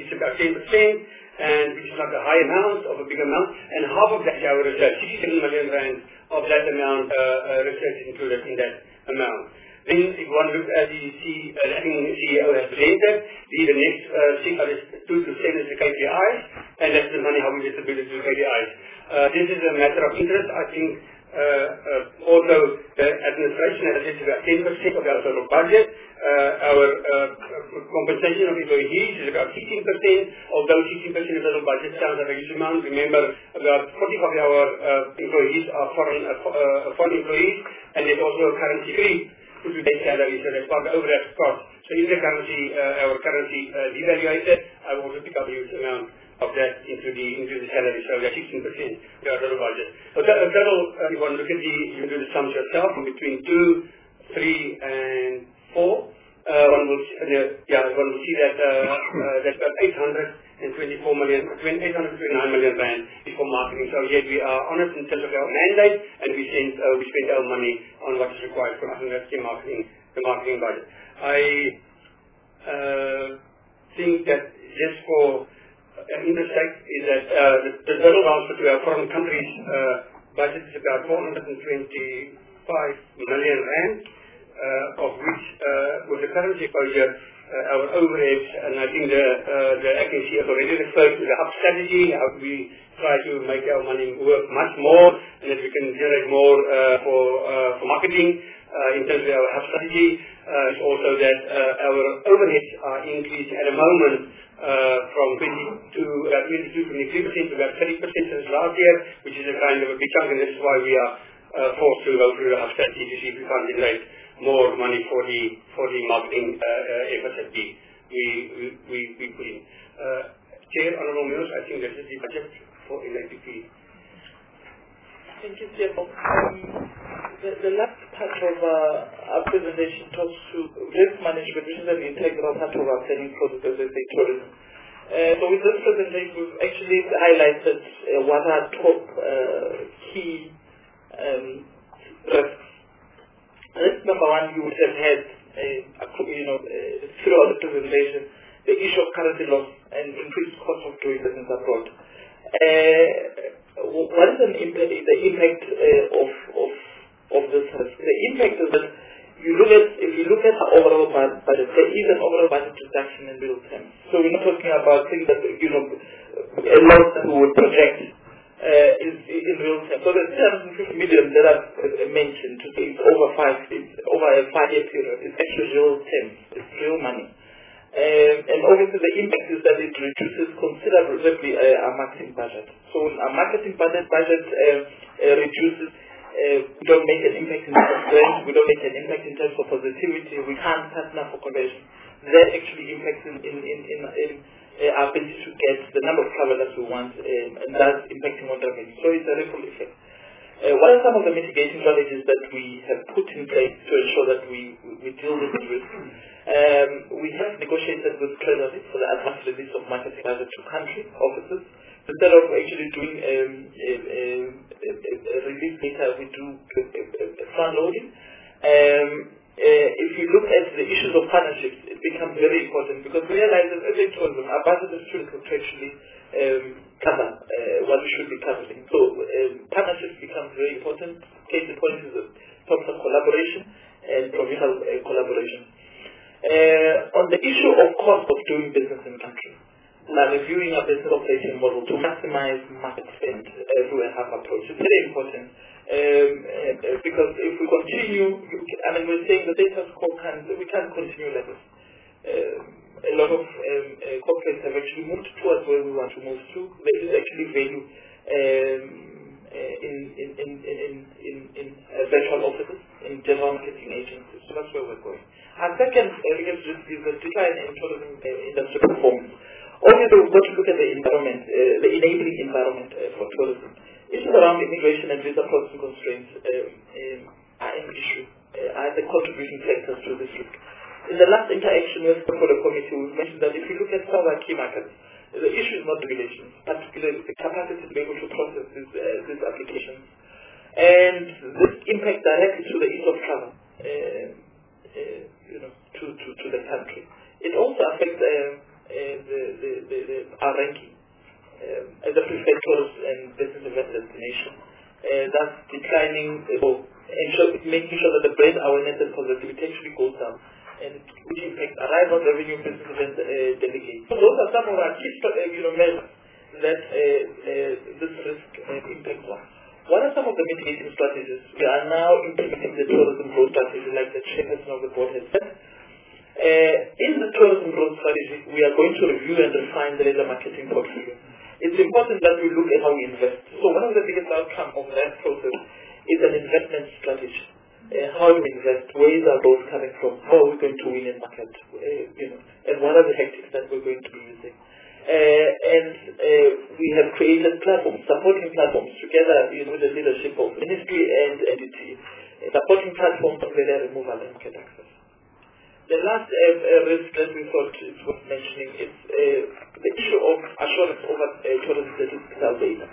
S11: and which is not a high amount, of a big amount. And half of that is our research. 67 million rand of that amount, research is included in that amount. Then, if one looks at the acting CEO has presented, the next to send us the KPIs, and that's the money how we distribute it to the KPIs. This is a matter of interest. I think also the administration has said about 10% of our total budget. Our compensation of employees is about 16%. Although 16% of total budget sounds like a huge amount, remember about 40 of our employees are foreign employees, and there's also a currency fee to pay salary, so that's part of overhead cost. So if the currency, our currency devaluated, I will also pick up a huge amount of that into the salary, so that's 16% of our total budget. But total, if you want to look at you do the sums yourself, between 2, 3, and 4, one will see that that's about 829 million rand is for marketing. So yet we are honest in terms of our mandate, and we spend our money on what is required from us, and that's the marketing budget. I think that just for interest sake is that the total transfer to our foreign countries budget is about 425 million rand, of which with the currency exposure, our overheads, and I think the acting has already referred to the hub strategy, how we try to make our money work much more, and that we can generate more for marketing in terms of our hub strategy. It's also that our overheads are increasing at the moment from 23% to about 30% since last year, which is a kind of a big chunk, and this is why we are forced to go through the hub strategy to see if we can't generate more money for the marketing efforts that we put in. Chair, Honourable Members, I think this is the budget for electricity.
S10: Thank you, Chair. The last part of our presentation talks to risk management, which is an integral part of our planning process as I say tourism. So with this presentation, we've actually highlighted what are top key risks. Risk number one, you would have had, throughout the presentation, the issue of currency loss and increased cost of doing business abroad. What is the impact of this risk? The impact is that if you look at the overall budget, there is an overall budget reduction in real terms. So we're not talking about things that a loss that we would project is in real terms. So the 350 million that I've mentioned, it's over a 5-year period. It's actually real terms. It's real money. And obviously the impact is that it reduces considerably our marketing budget. So our marketing budget reduces. We don't make an impact in terms of brand. We don't make an impact in terms of positivity. We can't partner for conversion. That actually impacts in our ability to get the number of travelers we want, and that's impacting on revenue. So it's a ripple effect. What are some of the mitigating strategies that we have put in place to ensure that we deal with this risk? We have negotiated with Treasury for the advance release of marketing budget to country offices. Instead of actually doing a release later, we do front loading. If you look at the issues of partnerships, it becomes very important because we realize that every tourism, our budget is critical to actually cover what we should be covering. So partnerships becomes very important. Case in point is the terms of collaboration and provincial collaboration. On the issue of cost of doing business in country, we are reviewing our business operation model to maximize market spend through a hub approach. It's very important because if we continue, we're saying the data score we can't continue like this. A lot of corporates have actually moved towards where we want to move to. There is actually value in virtual offices, in general marketing agencies. So that's where we're going. Our second biggest risk is the decline in tourism industry performance. Obviously, we've got to look at the environment, the enabling environment for tourism. Issues around immigration and visa processing constraints are an issue, are the contributing factors to this risk. In the last interaction with the portfolio committee, we mentioned that if you look at some of our key markets, the issue is not regulations, particularly the capacity to be able to process these applications. And this impacts directly to the ease of travel to the country. It also affects our ranking as a preferred tourist and business event destination. That's declining, making sure that the brand awareness and positivity actually goes down. and which impacts arrivals, revenue, business events, delegates. So those are some of our key measures that this risk impacts on. What are some of the mitigating strategies? We are now implementing the tourism growth strategy, like the chairperson of the board has said. In the tourism growth strategy, we are going to review and refine the leisure marketing portfolio. It's important that we look at how we invest. So one of the biggest outcomes of that process is an investment strategy. How we invest, where are those coming from, how are we going to win in market, and what are the tactics that we're going to be using. We have created platforms, supporting platforms together with the leadership of ministry and entity, supporting platforms of data removal and market access. The last risk that we thought is worth mentioning is the issue of assurance over tourism statistical data.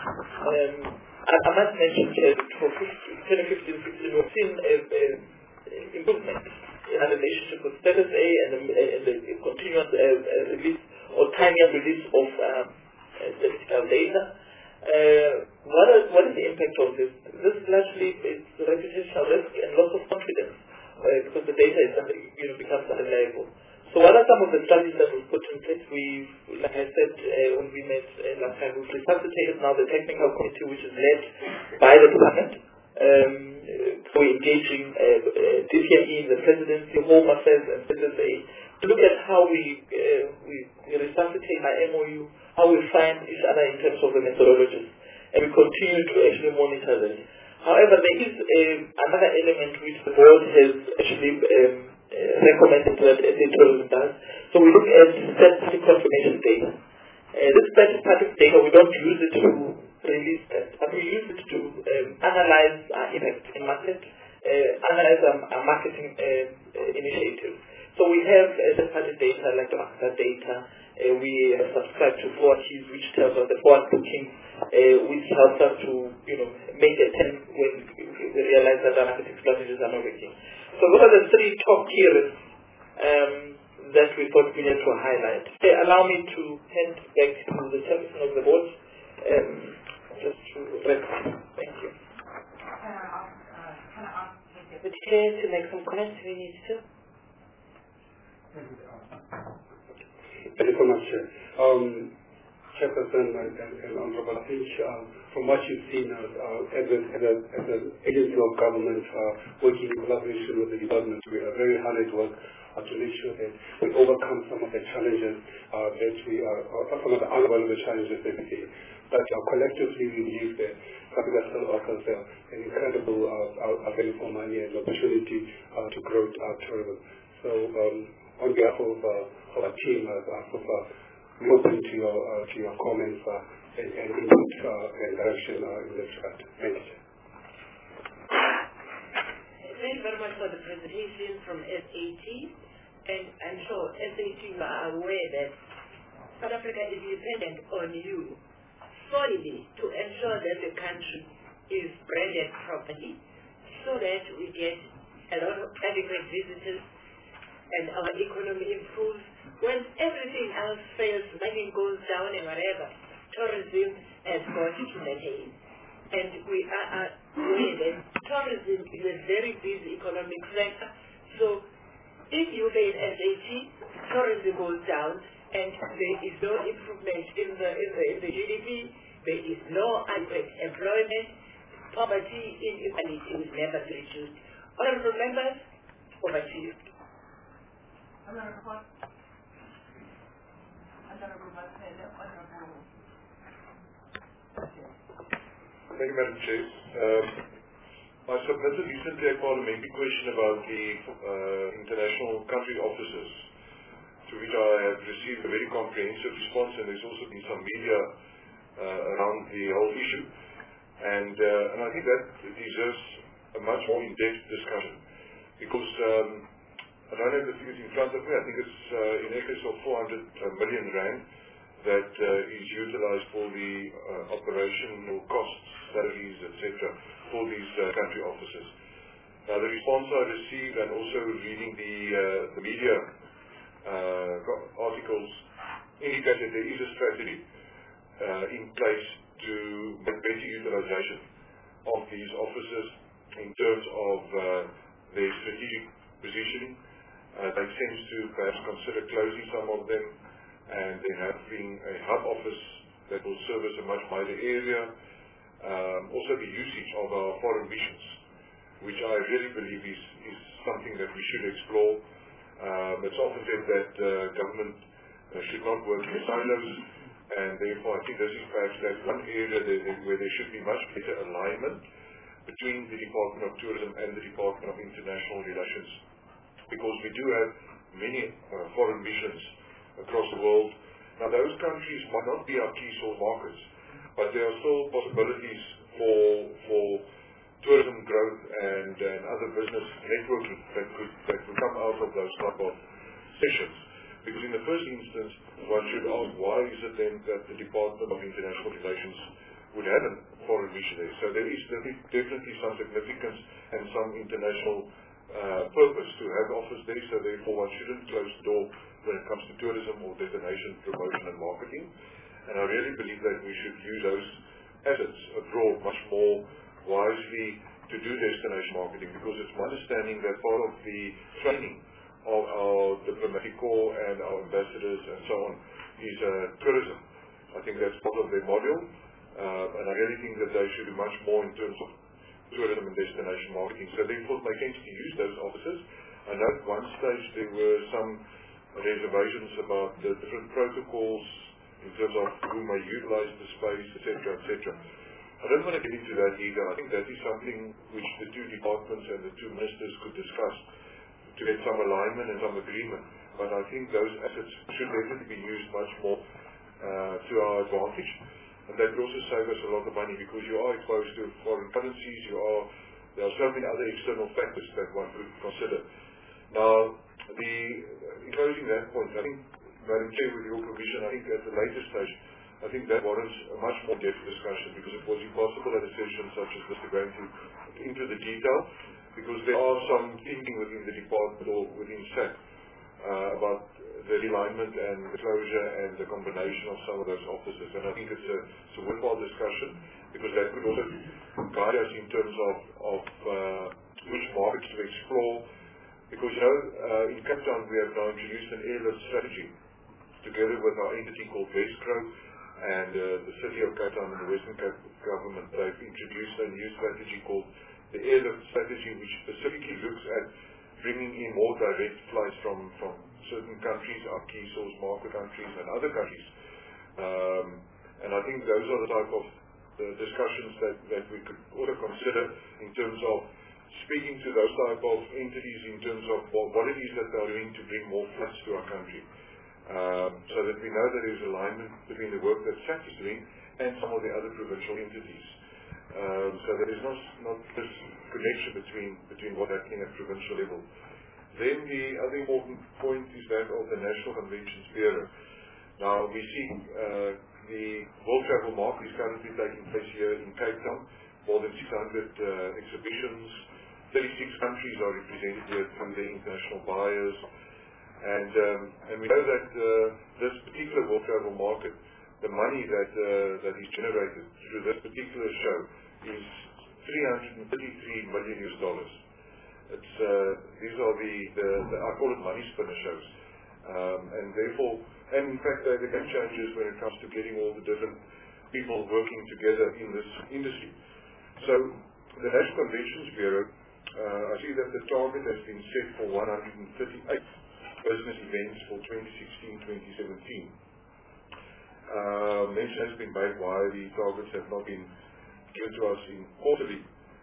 S10: I must mention that for 2015-16 we've seen improvement in our relationship with Status A and the continuous release or timely release of statistical data. What is the impact of this? This largely is reputational risk and loss of confidence because the data is becomes unreliable. So what are some of the strategies that we've put in place? Like I said when we met last time, we've resuscitated now the technical committee which is led by the department. We're engaging DPME, the presidency, Home Affairs and SSA to look at how we resuscitate our MOU, how we find each other in terms of the methodologies, and we continue to actually monitor them. However, there is another element which the board has actually recommended that SA Tourism does. So we look at third-party confirmation data. This third-party data, we don't use it to release that, but we use it to analyze our impact in market, analyze our marketing initiatives. So we have third-party data like the master data. We subscribe to Forward Keys, which tells us the forward booking, which helps us to make a attempt when we realize that our marketing strategies are not working. So those are the three top key risks that we thought we need to highlight. Allow me to hand back to the chairperson of the board just to wrap up. Thank you.
S2: Can I ask the deputy chair to make some comments if he needs to?
S7: Thank you so much, Chair. Chairperson and Honorable, I think from what you've seen as an agency of government working in collaboration with the department, we are very hard at work to make sure that we overcome some of the challenges that we are, some of the unavoidable challenges that we face. But collectively we believe that Africa still offers an incredible value for money and opportunity to grow tourism. So on behalf of our team, we open to your comments and input and direction in this regard. Thank you.
S1: Thank you very much for the presentation from SAT. And I'm sure SAT are aware that South Africa is dependent on you solely to ensure that the country is branded properly so that we get a lot of adequate visitors and our economy improves. When everything else fails, money goes down and whatever, tourism has got to maintain. And we are aware that tourism is a very busy economic sector. So if you pay an SAT, tourism goes down and there is no improvement in the GDP, there is no adequate employment, poverty inequality will never be reduced. Honorable members, over to you.
S3: Thank you, Madam Chair. I submitted recently a parliamentary question about the international country offices, to which I have received a very comprehensive response, and there's also been some media around the whole issue. And I think that deserves a much more in-depth discussion, because I don't have the figures in front of me. I think it's in excess of 400 million rand that is utilized for the operational costs, salaries, etc., for these country offices. Now, the response I received, and also reading the media articles, indicate that there is a strategy in place to make better utilization of these offices in terms of their strategic positioning, makes sense to perhaps consider closing some of them and then having a hub office that will service a much wider area. Also the usage of our foreign missions, which I really believe is something that we should explore. It's often said that government should not work in silos, and therefore I think this is perhaps that one area where there should be much better alignment between the Department of Tourism and the Department of International Relations, because we do have many foreign missions across the world. Now those countries might not be our key source markets, but there are still possibilities for tourism growth and other business networking that could come out of those type of sessions. Because in the first instance, one should ask, why is it then that the Department of International Relations would have a foreign mission there? So there is definitely some significance and some international purpose to have office there, so therefore one shouldn't close the door when it comes to tourism or destination promotion and marketing. And I really believe that we should use those assets abroad much more wisely to do destination marketing, because it's my understanding that part of the training of our diplomatic corps and our ambassadors and so on is tourism. I think that's part of their module, and I really think that they should do much more in terms of tourism and destination marketing. So therefore it makes sense to use those offices. I know at one stage there were some reservations about the different protocols in terms of who may utilize the space, etc., etc. I don't want to get into that either. I think that is something which the two departments and the two ministers could discuss to get some alignment and some agreement. But I think those assets should definitely be used much more to our advantage. And that will also save us a lot of money, because you are exposed to foreign currencies, there are so many other external factors that one could consider. Now, in closing that point, I think, Madam Chair, with your permission, I think at the later stage, I think that warrants a much more depth discussion, because it was impossible at a session such as this to go into the detail, because there are some thinking within the department or within SAC about the realignment and the closure and the combination of some of those offices. And I think it's a worthwhile discussion, because that could also guide us in terms of which markets to explore. Because, in Cape Town we have now introduced an airlift strategy together with our entity called Westcrow, and the City of Cape Town and the Western Cape government. They've introduced a new strategy called the airlift strategy, which specifically looks at bringing in more direct flights from certain countries, our key source market countries and other countries. And I think those are the type of discussions that we could also consider in terms of speaking to those type of entities in terms of what it is that they are doing to bring more flights to our country. So that we know that there is alignment between the work that SAC is doing and some of the other provincial entities. So there is not this connection between what's happening at provincial level. Then the other important point is that of the National Conventions Bureau. Now we see the World Travel Market is currently taking place here in Cape Town. More than 600 exhibitions, 36 countries are represented here through their international buyers. And we know that this particular World Travel Market, the money that is generated through this particular show is $333 million. These are the I call it money spinner shows, and therefore, and in fact, they're the game changers when it comes to getting all the different people working together in this industry. So, the National Conventions Bureau, I see that the target has been set for 138 business events for 2016-2017. Mention has been made why the targets have not been given to us in quarterly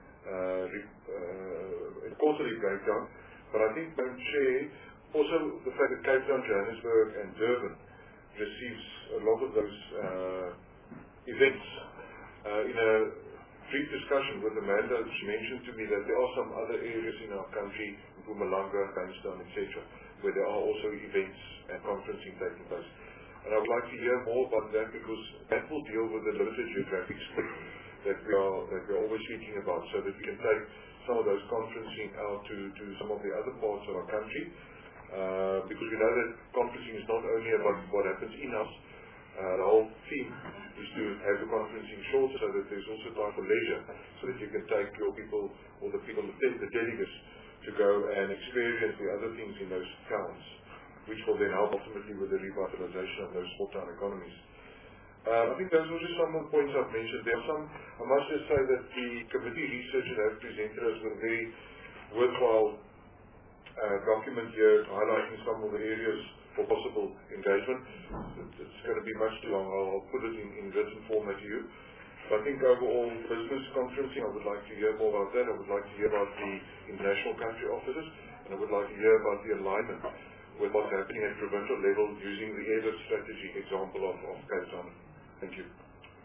S3: breakdown, but I think, Madam Chair, also the fact that Cape Town, Johannesburg and Durban receives a lot of those events. In a brief discussion with Amanda, she mentioned to me that there are some other areas in our country, Mpumalanga, Afghanistan, etc., where there are also events and conferencing taking place. And I would like to hear more about that, because that will deal with the limited geographic split that we are always speaking about, so that we can take some of those conferencing out to some of the other parts of our country, because we know that conferencing is not only about what happens in-house. The whole theme is to have the conferencing shorter, so that there's also time for leisure, so that you can take your people, or the delegates, to go and experience the other things in those towns, which will then help ultimately with the revitalization of those small town economies. I think those were just some of the points I've mentioned. There are some, I must just say that the committee researchers have presented us with a very worthwhile document here highlighting some of the areas for possible engagement. It's going to be much too long. I'll put it in written format to you. But I think overall business conferencing, I would like to hear more about that. I would like to hear about the international country offices, and I would like to hear about the alignment with what's happening at provincial level using the EDIT strategy example of Cape Town. Thank you.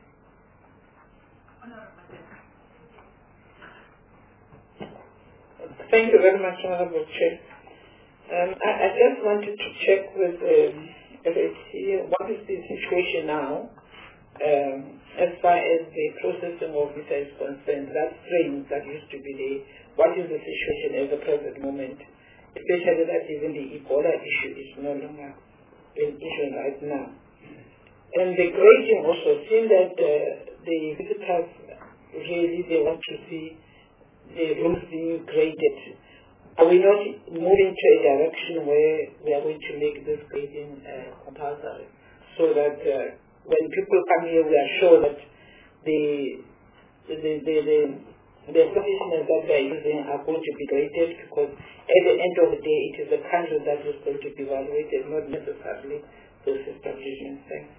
S2: Thank you very much, Honorable Chair. I just wanted to check with FAT what is the situation now as far as the processing of visa is concerned. That strain that used to be there, what is the situation at the present moment? Especially that even the Ebola issue is no longer an issue right now. And the grading also, seeing that the visitors really, they want to see the rooms being graded. Are we not moving to a direction where we are going to make this grading compulsory so that when people come here, we are sure that the establishments that they are using are going to be graded, because at the end of the day, it is the country that is going to be evaluated, not necessarily those establishments. Thanks.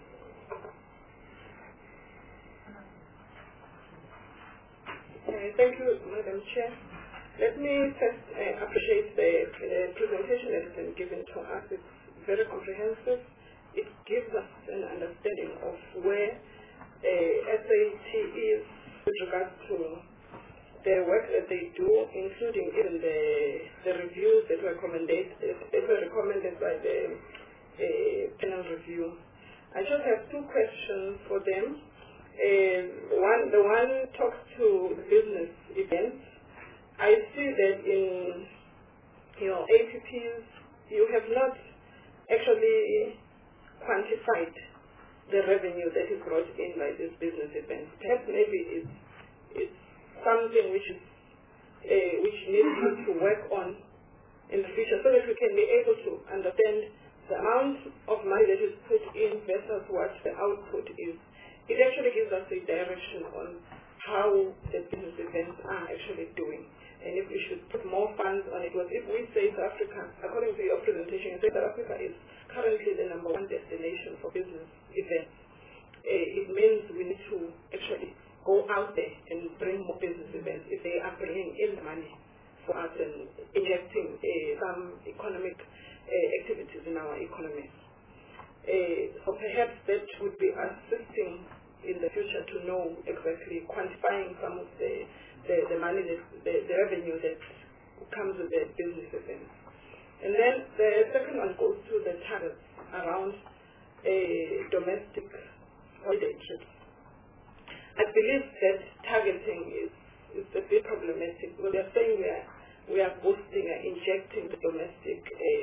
S1: Thank you, Madam Chair. Let me first appreciate the presentation that has been given to us. It's very comprehensive. It gives us an understanding of where SAT is with regards to the work that they do, including even the reviews that were recommended by the panel review. I just have two questions for them. The one talks to business events. I see that in your APPs, you have not actually quantified the revenue that is brought in by this business event. Perhaps maybe it's something which needs you to work on in the future, so that we can be able to understand the amount of money that is put in versus what the output is. It actually gives us a direction on how the business events are actually doing, and if we should put more funds on it. Because if we say South Africa, according to your presentation, you say South Africa is currently the #1 destination for business events. It means we need to actually go out there and bring more business events if they are bringing in the money for us and injecting some economic activities in our economy. So perhaps that would be assisting in the future to know exactly quantifying some of the money, the revenue that comes with the business events. And then the second one goes to the targets around domestic holiday trips. I believe that targeting is a bit problematic, because we are saying we are boosting and injecting the domestic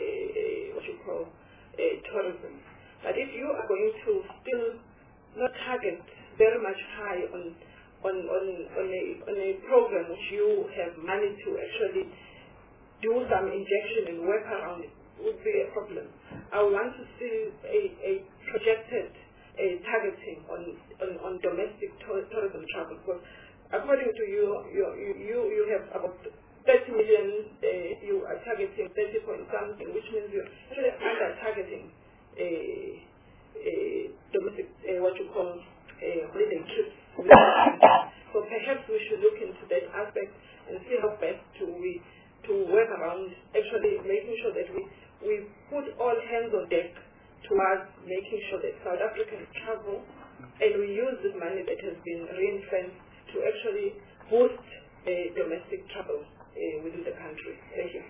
S1: tourism. But if you are going to still not target very much high on a program which you have money to actually do some injection and work around it, would be a problem. I want to see a projected targeting on domestic tourism travel, because according to you have about 30 million, you are targeting 30 point something, which means you're actually under targeting domestic, holiday trips. So perhaps we should look into that aspect and see how best to work around actually making sure that we put all hands on deck towards making sure that South Africans travel, and we use this money that has been ring-fenced to actually boost domestic travel within the country. Thank you.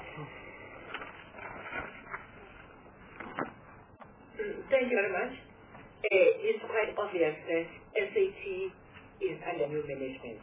S12: Thank you very much. It's quite obvious that SAT is under new management.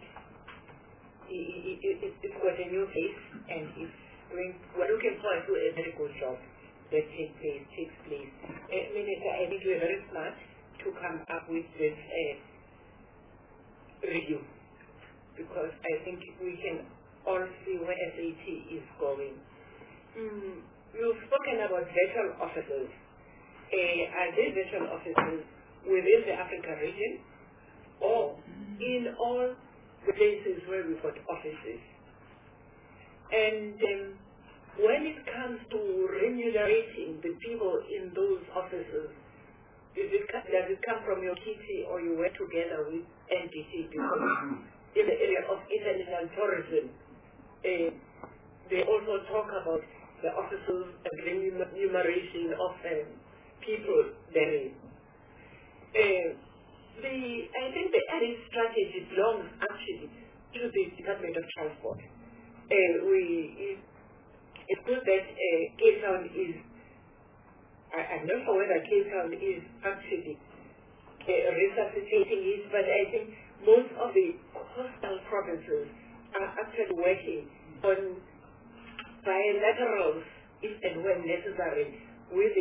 S12: It's got a new face, and we're looking forward to a very good job that takes place. Minister, I think we're very smart to come up with this review, because I think we can all see where SAT is going. You've spoken about virtual offices. Are they virtual offices within the Africa region or in all the places where we've got offices? And when it comes to remunerating the people in those offices, does it come from your kitty or you work together with NDC? Because in the area of international tourism, they also talk about the offices and remuneration of people therein. I think the added strategy belongs actually to the Department of Transport. It's good that Cape Town is, I'm not sure whether Cape Town is actually resuscitating it, but I think most of the coastal provinces are actually working on bilaterals, if and when necessary, with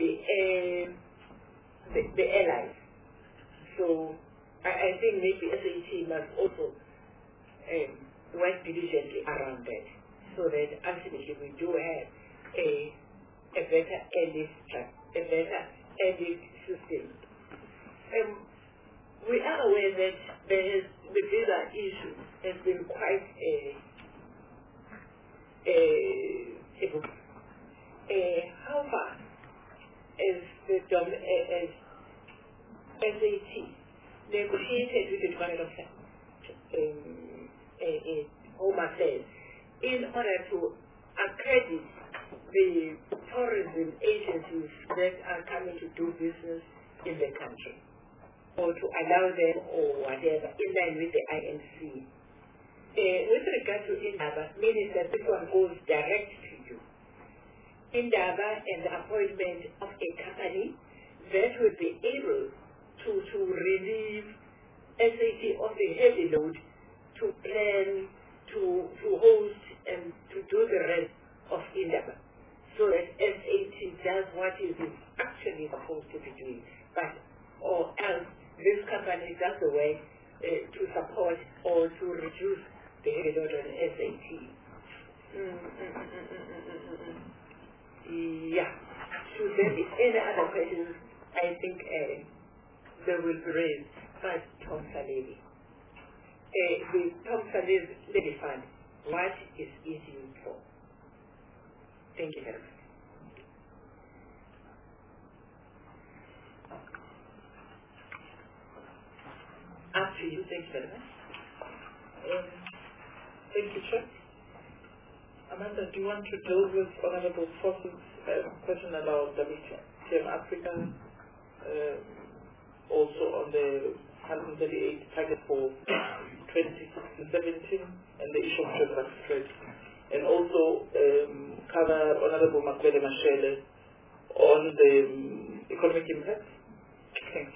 S12: the airlines. So I think maybe SAT must also work diligently around that, so that ultimately we do have a better airlift system. We are aware that the visa issue has been quite how far is the SAT negotiated with the Department of Home Affairs in order to accredit the tourism agencies that are coming to do business in the country, or to allow them or whatever, in line with the INC? With regard to Indaba, meaning that this one goes direct to you. Indaba and the appointment of a company that will be able to relieve SAT of the heavy load, to plan, to host, and to do the rest of Indaba, so that SAT does what it is actually supposed to be doing. But, or else, this company does the way to support or to reduce the heavy load on SAT. Yeah. Should there be any other questions, I think they will be raised by Tom Saleli. The Tom Saleli Fund, what is it used for? Thank you very much. Up to you, thank you very much.
S10: Thank you, Chair. Amanda, do you want to deal with Honorable Foss's question about WTM Africa, also on the 138 target for 2016-17 and the issue of geographic trade, and also cover Honorable Makwele Mashele on the economic impact? Thanks.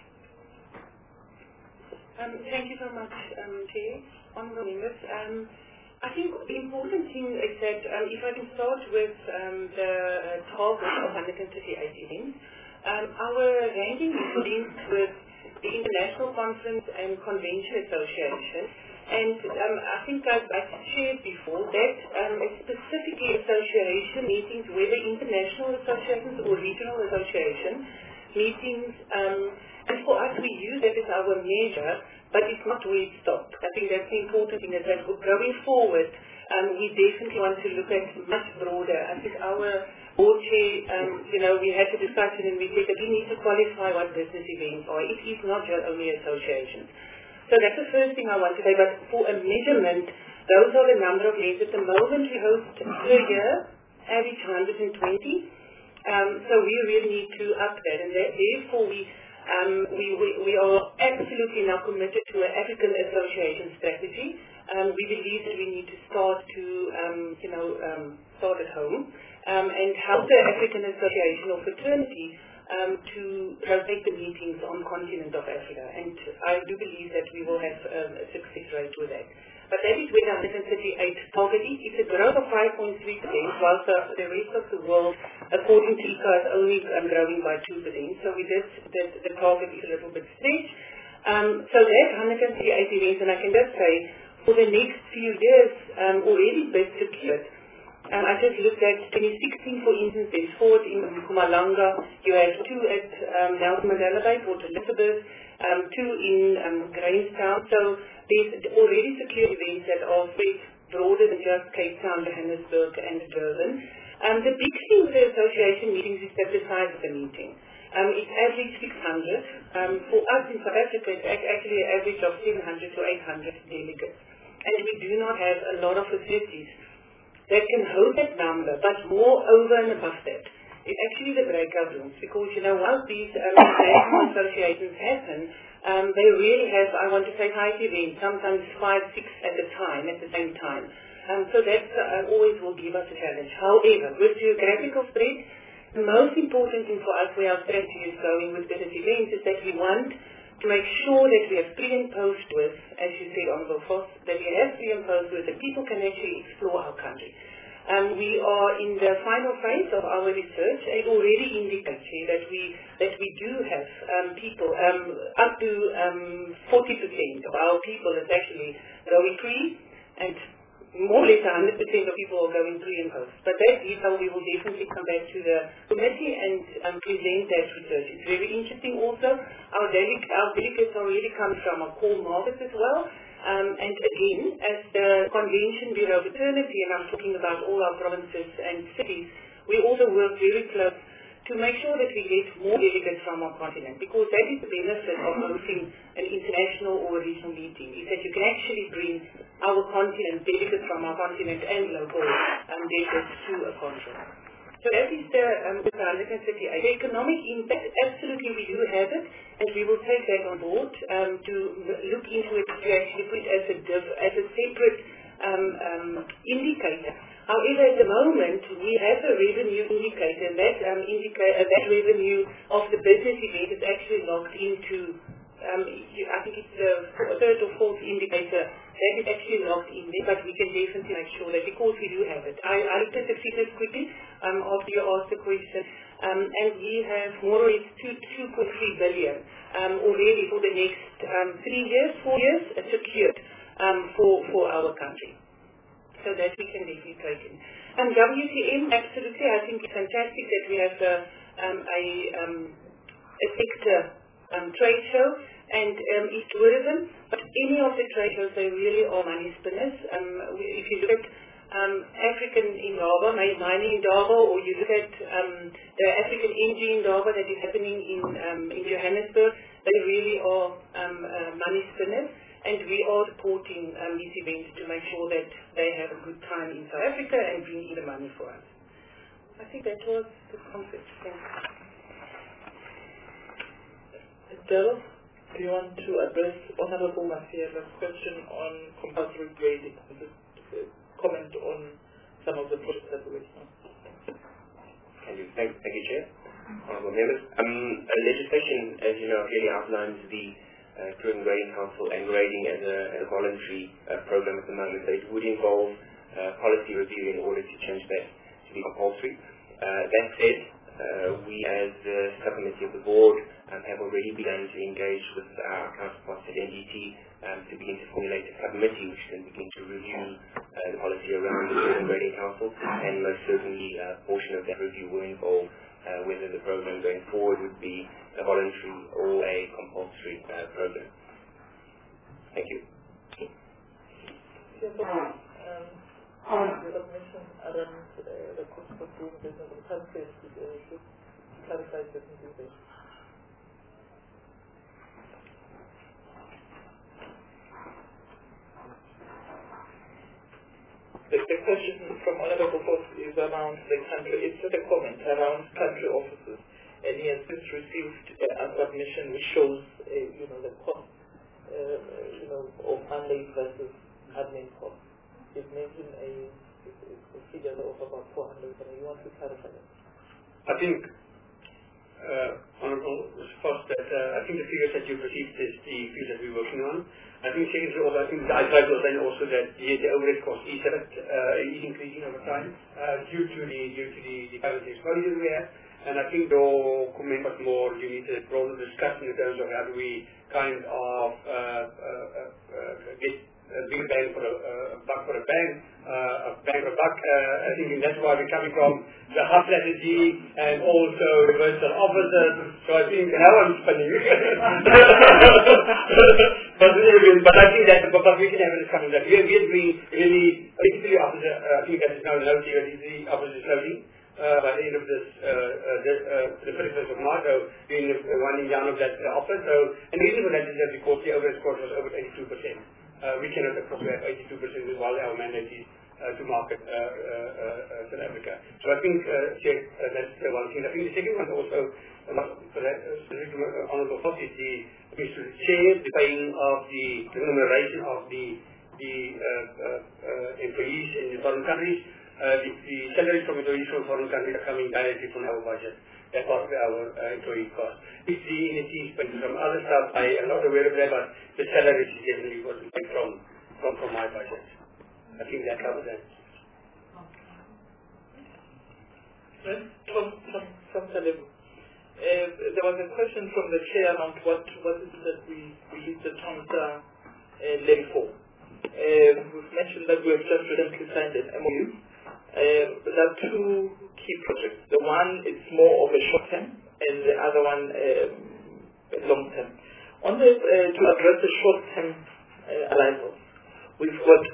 S5: Thank you so much, Chair. Honourable members, I think the important thing is that if I can start with the target of 138 events, our ranking is linked with the International Conference and Convention Association, and I think I've shared before that it's specifically association meetings, whether international associations or regional association meetings, and for us we use that as our measure, but it's not where it stops. I think that's the important thing, is that going forward, we definitely want to look at much broader. I think our board chair, we had a discussion and we said that we need to qualify what business events are. It is not just only associations. So that's the first thing I want to say, but for a measurement, those are the number of events. At the moment we host per year, average 120. So we really need to up that, and therefore we are absolutely now committed to an African Association strategy. We believe that we need to start to, start at home and help the African Association or fraternity to rotate the meetings on the continent of Africa. And I do believe that we will have a success rate with that. But that is where the 138 target is. It's a growth of 5.3%, whilst the rest of the world, according to ICA, is only growing by 2%. So we did the target is a little bit stretched. So that 138 events, and I can just say, for the next few years already best secured. I just looked at 2016, for instance, there's 4 in Mpumalanga, you have 2 at Nelson Mandela Bay, Port Elizabeth, 2 in Grahamstown. So there's already secured events that are spread broader than just Cape Town, Johannesburg and Durban. The big thing with the association meetings is that the size of the meeting. It's average 600. For us in South Africa, it's actually an average of 700 to 800 delegates. And we do not have a lot of facilities that can hold that number, but more over and above that. It's actually the breakout rooms, because, while these national associations happen, they really have, I want to say, high events, sometimes 5, 6 at the same time. So that always will give us a challenge. However, with geographical spread, the most important thing for us, where our strategy is going with business events, is that we want to make sure that we have pre and post with, as you said, Honourable Foss, that we have pre and post with, that people can actually explore our country. We are in the final phase of our research, and already indicates that we do have people, up to 40% of our people is actually going pre, and more or less 100% of people are going pre and post. But that detail we will definitely come back to the committee and present that research. It's very interesting also. Our delegates are really coming from our core markets as well. And again, as the Convention Bureau of Eternity, and I'm talking about all our provinces and cities, we also work very close to make sure that we get more delegates from our continent, because that is the benefit of hosting an international or regional meeting, is that you can actually bring our continent, delegates from our continent and local delegates to a conference. So that is the 138. The economic impact, absolutely we do have it, and we will take that on board to look into it, to actually put it as a separate indicator. However, at the moment, we have a revenue indicator, and that revenue of the business event is actually locked into, I think it's the 3rd or 4th indicator that is actually locked in there, but we can definitely make sure that, because we do have it. I looked at the figures quickly after you asked the question, and we have more or less 2.3 billion already for the next 4 years secured for our country. So that we can definitely take in. WTM, absolutely, I think it's fantastic that we have a sector trade show, and it's tourism, but any of the trade shows, they really are money spinners. If you look at African Indaba, mining Indaba, or you look at the African Energy Indaba that is happening in Johannesburg, they really are money spinners. And we are supporting these events to make sure that they have a good time in South Africa and bring in the money for us. I think that was the concept.
S10: Daryl, do you want to address Honourable Masiela's question on compulsory grading? Comment on some of the projects that we're working on.
S9: Thank you, Chair. Honourable members. Legislation, as you know, clearly outlines the Tourism Grading Council and grading as a voluntary program at the moment. So it would involve policy review in order to change that to be compulsory. That said, we as the subcommittee of the board have already begun to engage with our counterparts at NDT to begin to formulate a subcommittee which can begin to review the policy around the Tourism Grading Council, and most certainly a portion of that review will involve whether the program going forward would be a voluntary or a compulsory program. Thank you.
S10: The submission around the cost of doing business in countries should clarify certain things. The question from Honourable Foss is around the country. It's not a comment around country offices, and he has just received a submission which shows, the cost, of mandate versus admin cost. He's mentioned a figure of about 400, and you want to clarify that?
S11: I think, Honourable Foss, that I think the figures that you've received is the figures that we're working on. I think secondly, I think I tried to explain also that the overhead cost is increasing over time due to the current exposure we have. And I think they'll comment much more. You need a broader discussion in terms of how do we kind of get a bigger bang for for a bang for a buck. I think that's why we're coming from the hub strategy and also reversal officers. So I think now I'm spending. But I think that but we can have a discussion that we are doing really particularly after I think that is now low TLDC after this loading. By the end of this, the 31st of March, so doing winding down of that offer. So, and the reason for that is that because the overhead score was over 82%. We cannot appropriate 82% while our mandate is to market South Africa. So I think, Chair, that's one thing. I think the second one also, Honourable Foss, is the chair, the paying of the remuneration of the employees in the foreign countries. The salaries from employees from foreign countries are coming directly from our budget. That's part of our employee cost. If the entities spend from other stuff, I am not aware of that, but the salaries is definitely what we take from my budget. I think that covers that.
S10: From Salim. There was a question from the chair around what is it that we use the TOMSA levy for. We've mentioned that we have just recently signed an MOU. There are two key projects. The one is more of a short term, and the other one long term. On the to address the short term arrivals, we've got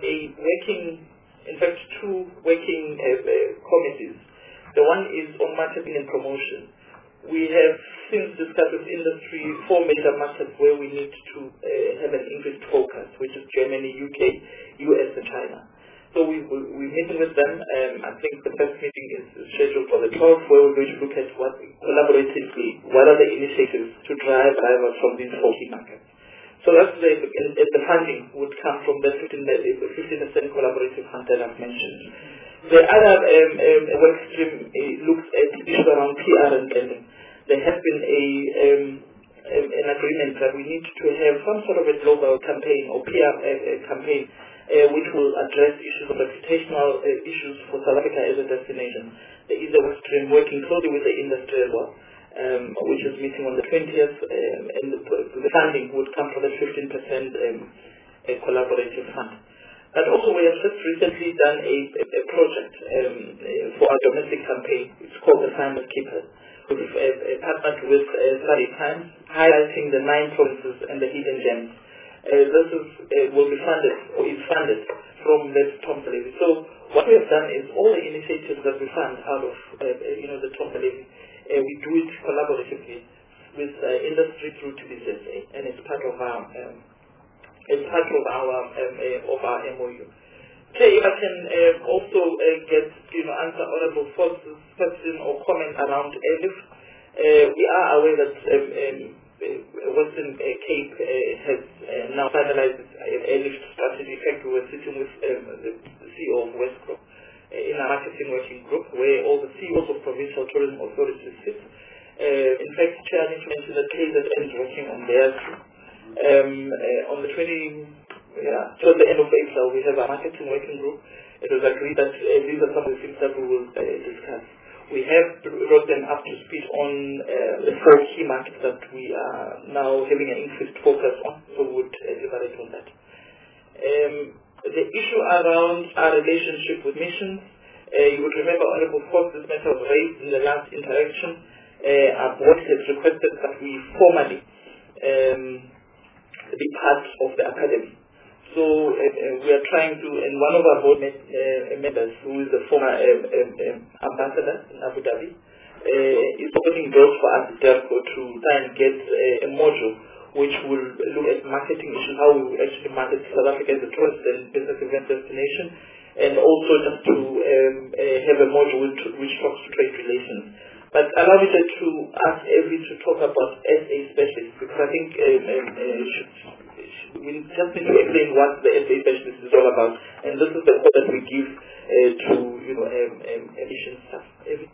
S10: two working committees. The one is on marketing and promotion. We have since discussed with industry 4 major markets where we need to have an increased focus, which is Germany, UK, US, and China. So we're meeting with them. I think the first meeting is scheduled for the 12th, where we're going to look at what are the initiatives to drive arrivals from these 4 key markets. So that's the funding would come from the 15% collaborative fund that I've mentioned. The other work stream looks at issues around PR and branding. There has been an agreement that we need to have some sort of a global campaign or PR campaign which will address issues of reputational issues for South Africa as a destination. There is a work stream working closely with the industry as well, which is meeting on the 20th, and the funding would come from the 15% collaborative fund. But also we have just recently done a project for our domestic campaign. It's called the Famous Keepers. We've partnered with Study Times, highlighting the 9 provinces and the hidden gems. This will be funded or is funded from this TOMSA levy. So what we have done is all the initiatives that we fund out of the TOMSA levy, we do it collaboratively with industry through TBCSA, and it's part of our MOU. Okay, if I can also answer Honourable Foss's question or comment around airlift. We are aware that Western Cape has now finalized its airlift strategy. In fact, we were sitting with the CEO of Westcro in a marketing working group where all the CEOs of provincial tourism authorities sit. In fact, Chair, I need to mention that KZN is working on theirs. On the 20, towards the end of April, we have a marketing working group. It was agreed that these are some of the things that we will discuss. We have brought them up to speed on the 4 key markets that we are now having an increased focus on, so we would elaborate on that. The issue around our relationship with missions, you would remember, Honourable Foss, this matter was raised in the last interaction. Our board has requested that we formally be part of the academy. So we are trying to, and one of our board members, who is the former ambassador in Abu Dhabi, is opening doors for us therefore to try and get a module which will look at marketing issues, how we actually market South Africa as a tourist and business event destination, and also just to have a module which talks to trade relations. But allow me to ask Evie to talk about SA specialists, because I think we just need to explain what the SA specialist is all about, and this is the code that we give to mission staff. Evie.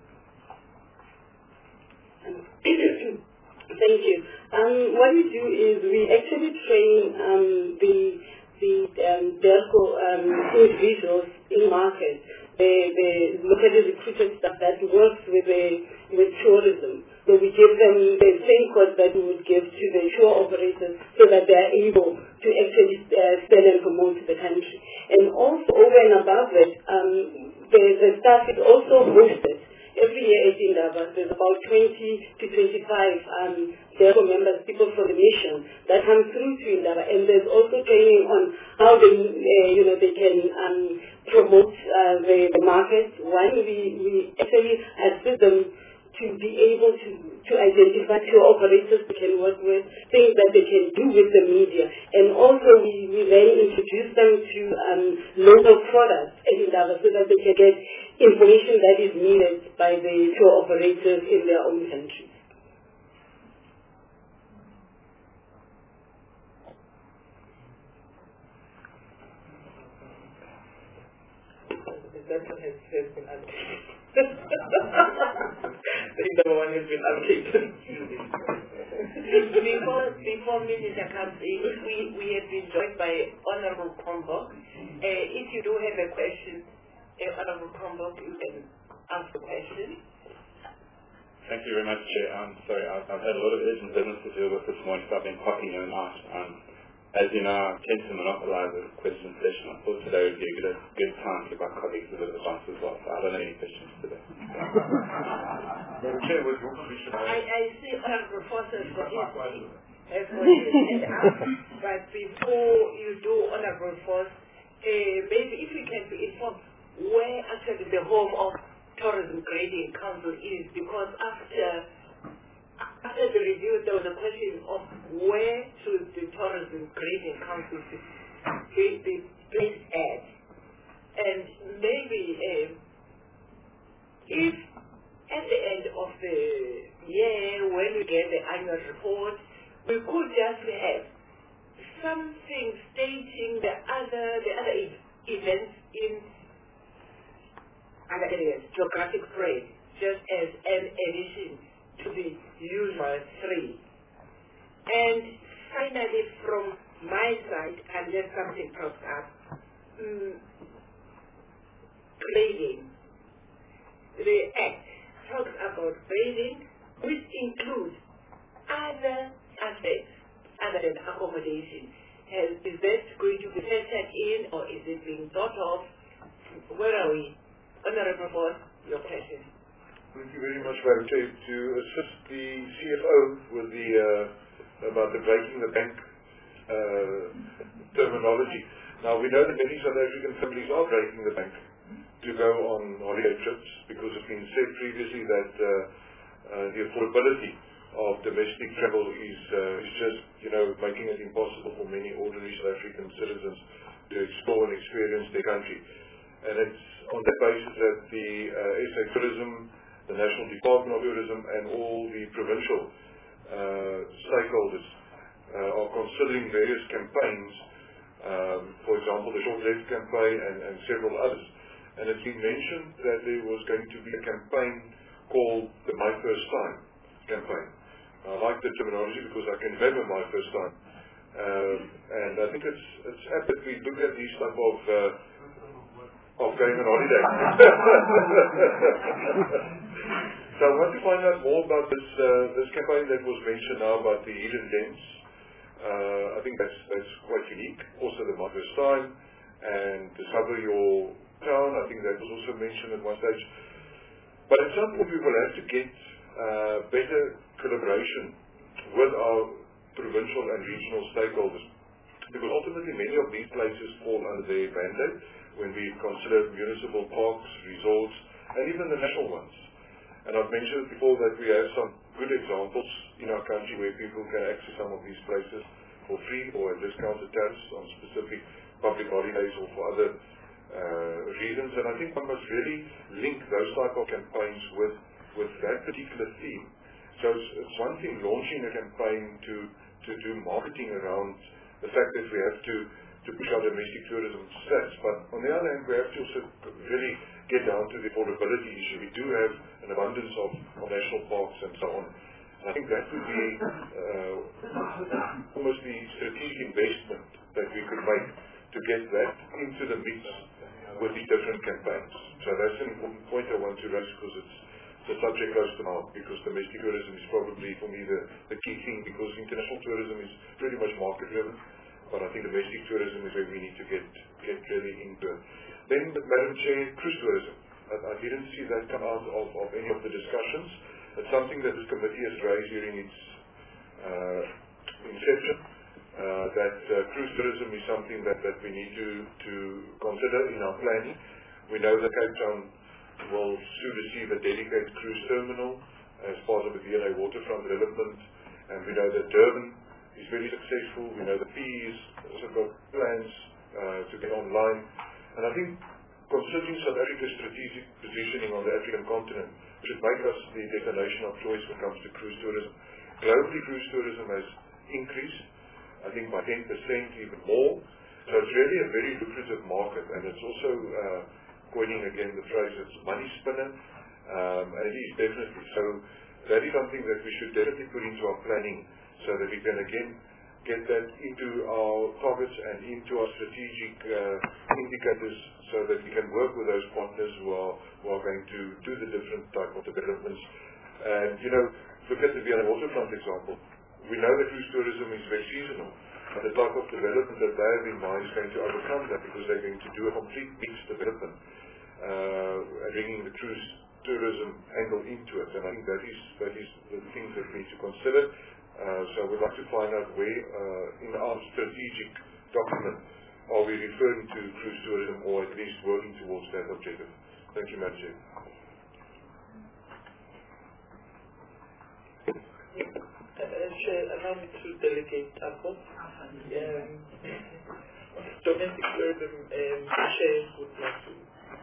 S8: Thank you. What we do is we actually train the DERCO individuals in market. The locally recruited staff that works with tourism. So we give them the same code that we would give to the tour operators so that they are able actually sell and promote the country. And also over and above that, the staff is also hosted. Every year at Indaba, there's about 20 to 25 DERCO members, people from the nation, that come through to Indaba. And there's also training on how they, they can promote the market. One, we actually assist them to be able to identify tour operators they can work with, things that they can do with the media. And also we then introduce them to local products at Indaba so that they can get information that is needed by the tour operators in their own countries.
S10: That one has been allocated. I think number one has been allocated.
S1: Before Minister comes in, we have been joined by Honorable Krombock. If you do have a question, Honorable Krombock, you can ask the question.
S13: Thank you very much, Chair. Sorry, I've had a lot of urgent business to deal with this morning, so I've been popping in and out. As you know, I tend to monopolize the question session. I thought today would be a good time to give my colleagues a bit of advice as well, so I don't have any questions today.
S3: Chair, with your permission,
S1: I see Honorable Forces for his hand up, but before you do, Honorable Force, maybe if we can be informed where actually the home of Tourism Grading Council is, because after the review, there was a question of where should the Tourism Grading Council be placed at. And maybe if at the end of the year, when we get the annual report, we could just have something stating the other events in other areas, geographic spread, just as an addition to the usual 3. And finally, from my side, unless something pops up, grading. The Act talks about grading, which includes other aspects other than accommodation. Is that going to be factored in, or is it being thought of? Where are we? Honorable Board, your question.
S3: Thank you very much, Madam Chair. To assist the CFO with about the breaking the bank terminology. Now, we know that many South African families are breaking the bank to go on holiday trips, because it's been said previously that the affordability of domestic travel is just, making it impossible for many ordinary South African citizens to explore and experience their country. And it's on that basis that the SA Tourism, the National Department of Tourism, and all the provincial stakeholders are considering various campaigns, for example, the Short Left campaign and several others. And it's been mentioned that there was going to be a campaign called the My First Time campaign. I like the terminology because I can remember my first time. And I think it's apt that we look at these type of going on holiday. So I want to find out more about this campaign that was mentioned now about the hidden gems. I think that's quite unique. Also the My First Time and Discover Your Town. I think that was also mentioned at one stage. But at some point we will have to get better collaboration with our provincial and regional stakeholders, because ultimately many of these places fall under their mandate when we consider municipal parks, resorts, and even the national ones. And I've mentioned before that we have some good examples in our country where people can access some of these places for free or at discounted tariffs on specific public holidays or for other reasons. And I think one must really link those type of campaigns with that particular theme. So it's one thing launching a campaign to do marketing around the fact that we have to push our domestic tourism stats, but on the other hand we have to also really get down to the affordability issue. We do have an abundance of national parks and so on. And I think that would be almost the strategic investment that we could make to get that into the mix with the different campaigns. So that's an important point I want to raise, because it's a subject close to my heart, because domestic tourism is probably for me the key thing, because international tourism is pretty much market driven. But I think domestic tourism is where we need to get really into it. Then, Madam Chair, cruise tourism. I didn't see that come out of any of the discussions. It's something that this committee has raised during its inception, that cruise tourism is something that we need to consider in our planning. We know that Cape Town will soon receive a dedicated cruise terminal as part of the V&A waterfront development, and we know that Durban is very successful. We know the PE's also got plans to get online, and I think considering South Africa's strategic positioning on the African continent should make us the destination of choice when it comes to cruise tourism. Globally, cruise tourism has increased, I think, by 10%, even more. So it's really a very lucrative market, and it's also, coining again the phrase, it's money spinner, and it is definitely. So that is something that we should definitely put into our planning so that we can again get that into our targets and into our strategic indicators so that we can work with those partners who are going to do the different type of developments. And, look at the V&A waterfront example. We know that cruise tourism is very seasonal, but the type of development that they have in mind is going to overcome that because they're going to do a complete mixed development, bringing the cruise tourism angle into it. And I think that is the things that we need to consider. So we'd like to find out where in our strategic document are we referring to cruise tourism or at least working towards that objective. Thank you, Madam Chair.
S10: Allow me to delegate Tapo. Domestic tourism, Chair would like to.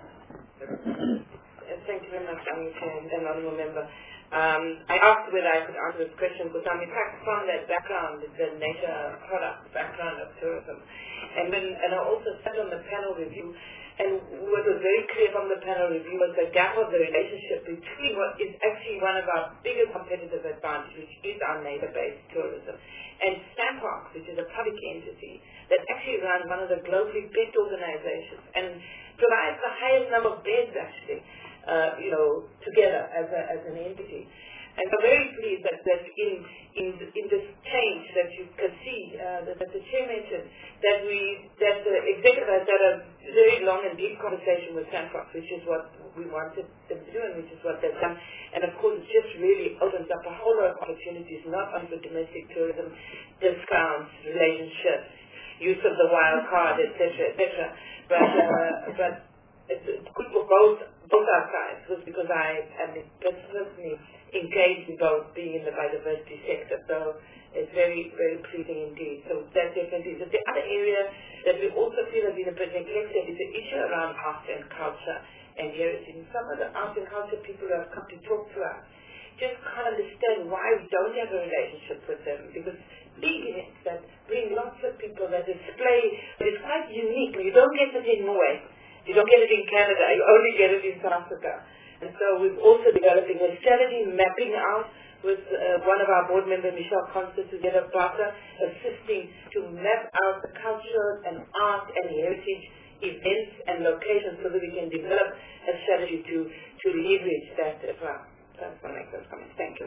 S2: Thank you very much, Chair and Honourable Member. I asked whether I could answer this question because I'm in fact from that background, the nature product background of tourism. And I also sat on the panel review, and what was very clear from the panel review was the gap of the relationship between what is actually one of our biggest competitive advantages, which is our neighbor-based tourism, and Sandparks, which is a public entity that actually runs one of the globally best organizations and provides the highest number of beds actually, together as an entity. And I'm very pleased that in this change that you can see, that the Chair mentioned, that the executive has had a very long and deep conversation with Sandparks, which is what we wanted them to do and which is what they've done. And of course, it just really opens up a whole lot of opportunities, not only for domestic tourism, discounts, relationships, use of the wild card, etc., but it's good for both our sides, because I am personally engaged in both being in the biodiversity sector, so it's very, very pleasing indeed. So that definitely is. The other area that we also feel has been a bit neglected is the issue around art and culture and heritage. And some of the art and culture people who have come to talk to us just can't understand why we don't have a relationship with them, because big events that bring lots of people that display, but it's quite unique. You don't get it in Norway. You don't get it in Canada, you only get it in South Africa. And so we've also developing a strategy mapping out with one of our board members, Michelle Constance, together Barker, assisting to map out the culture and art and heritage events and locations so that we can develop a strategy to leverage that as well. So I just want to make those comments. Thank you.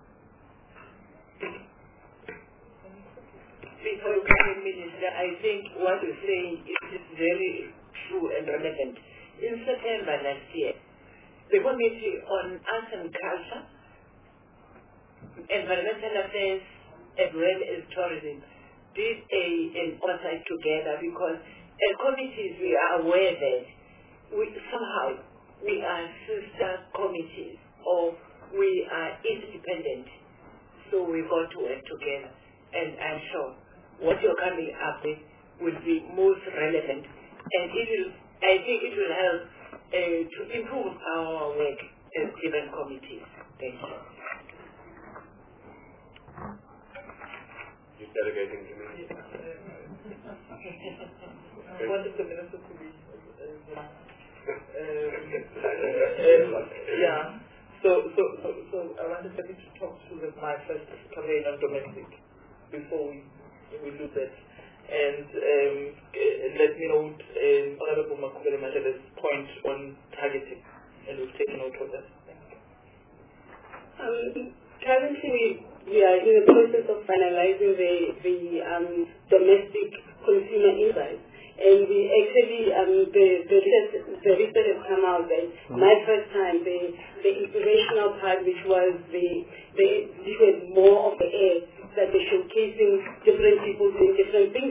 S12: Before you come in, Minister, I think what you're saying is very true and relevant. In September last year, the Committee on Arts and Culture, Environmental Affairs, as well as Tourism, did an oversight together because as committees we are aware that we are sister committees or we are interdependent, so we've got to work together. And I'm sure what you're coming up with will be most relevant, and I think it will help to improve our work as different committees. Thank you.
S6: You're delegating to me.
S10: I wanted the Minister to be yeah. So I wanted Debbie to talk to my first campaign on domestic before we do that. And let me note Honorable Makubele Matele's point on targeting, and we've taken note of that. Thank you.
S8: Currently, we are in the process of finalizing the domestic the research has come out that my first time, the inspirational part, which was which was more of the air, that they're showcasing different people doing different things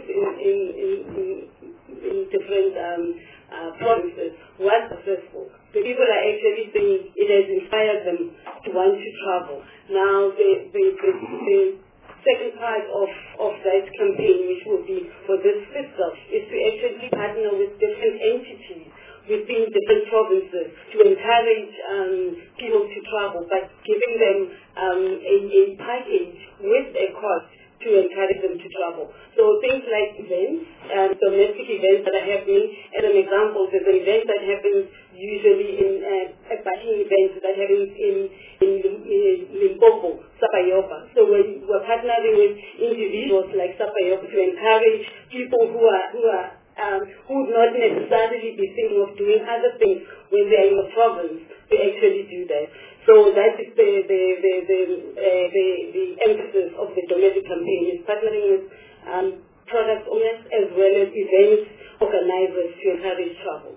S8: in different provinces, was successful. The people are actually saying it has inspired them to want to travel. Now, the second part of that campaign, which will be for this fiscal, is to actually partner with different entities within different provinces to encourage people to travel, but giving them a package with a cost to encourage them to travel. So things like events, domestic events that are happening. As an example, there's an event that happens usually in a backing event that happens in Limpopo, Sapayopa. So we're partnering with individuals like Sapayopa to encourage people who would not necessarily be thinking of doing other things when they are in the province to actually do that. So that is the emphasis of the domestic campaign, is partnering with product owners as well as event organizers to encourage travel.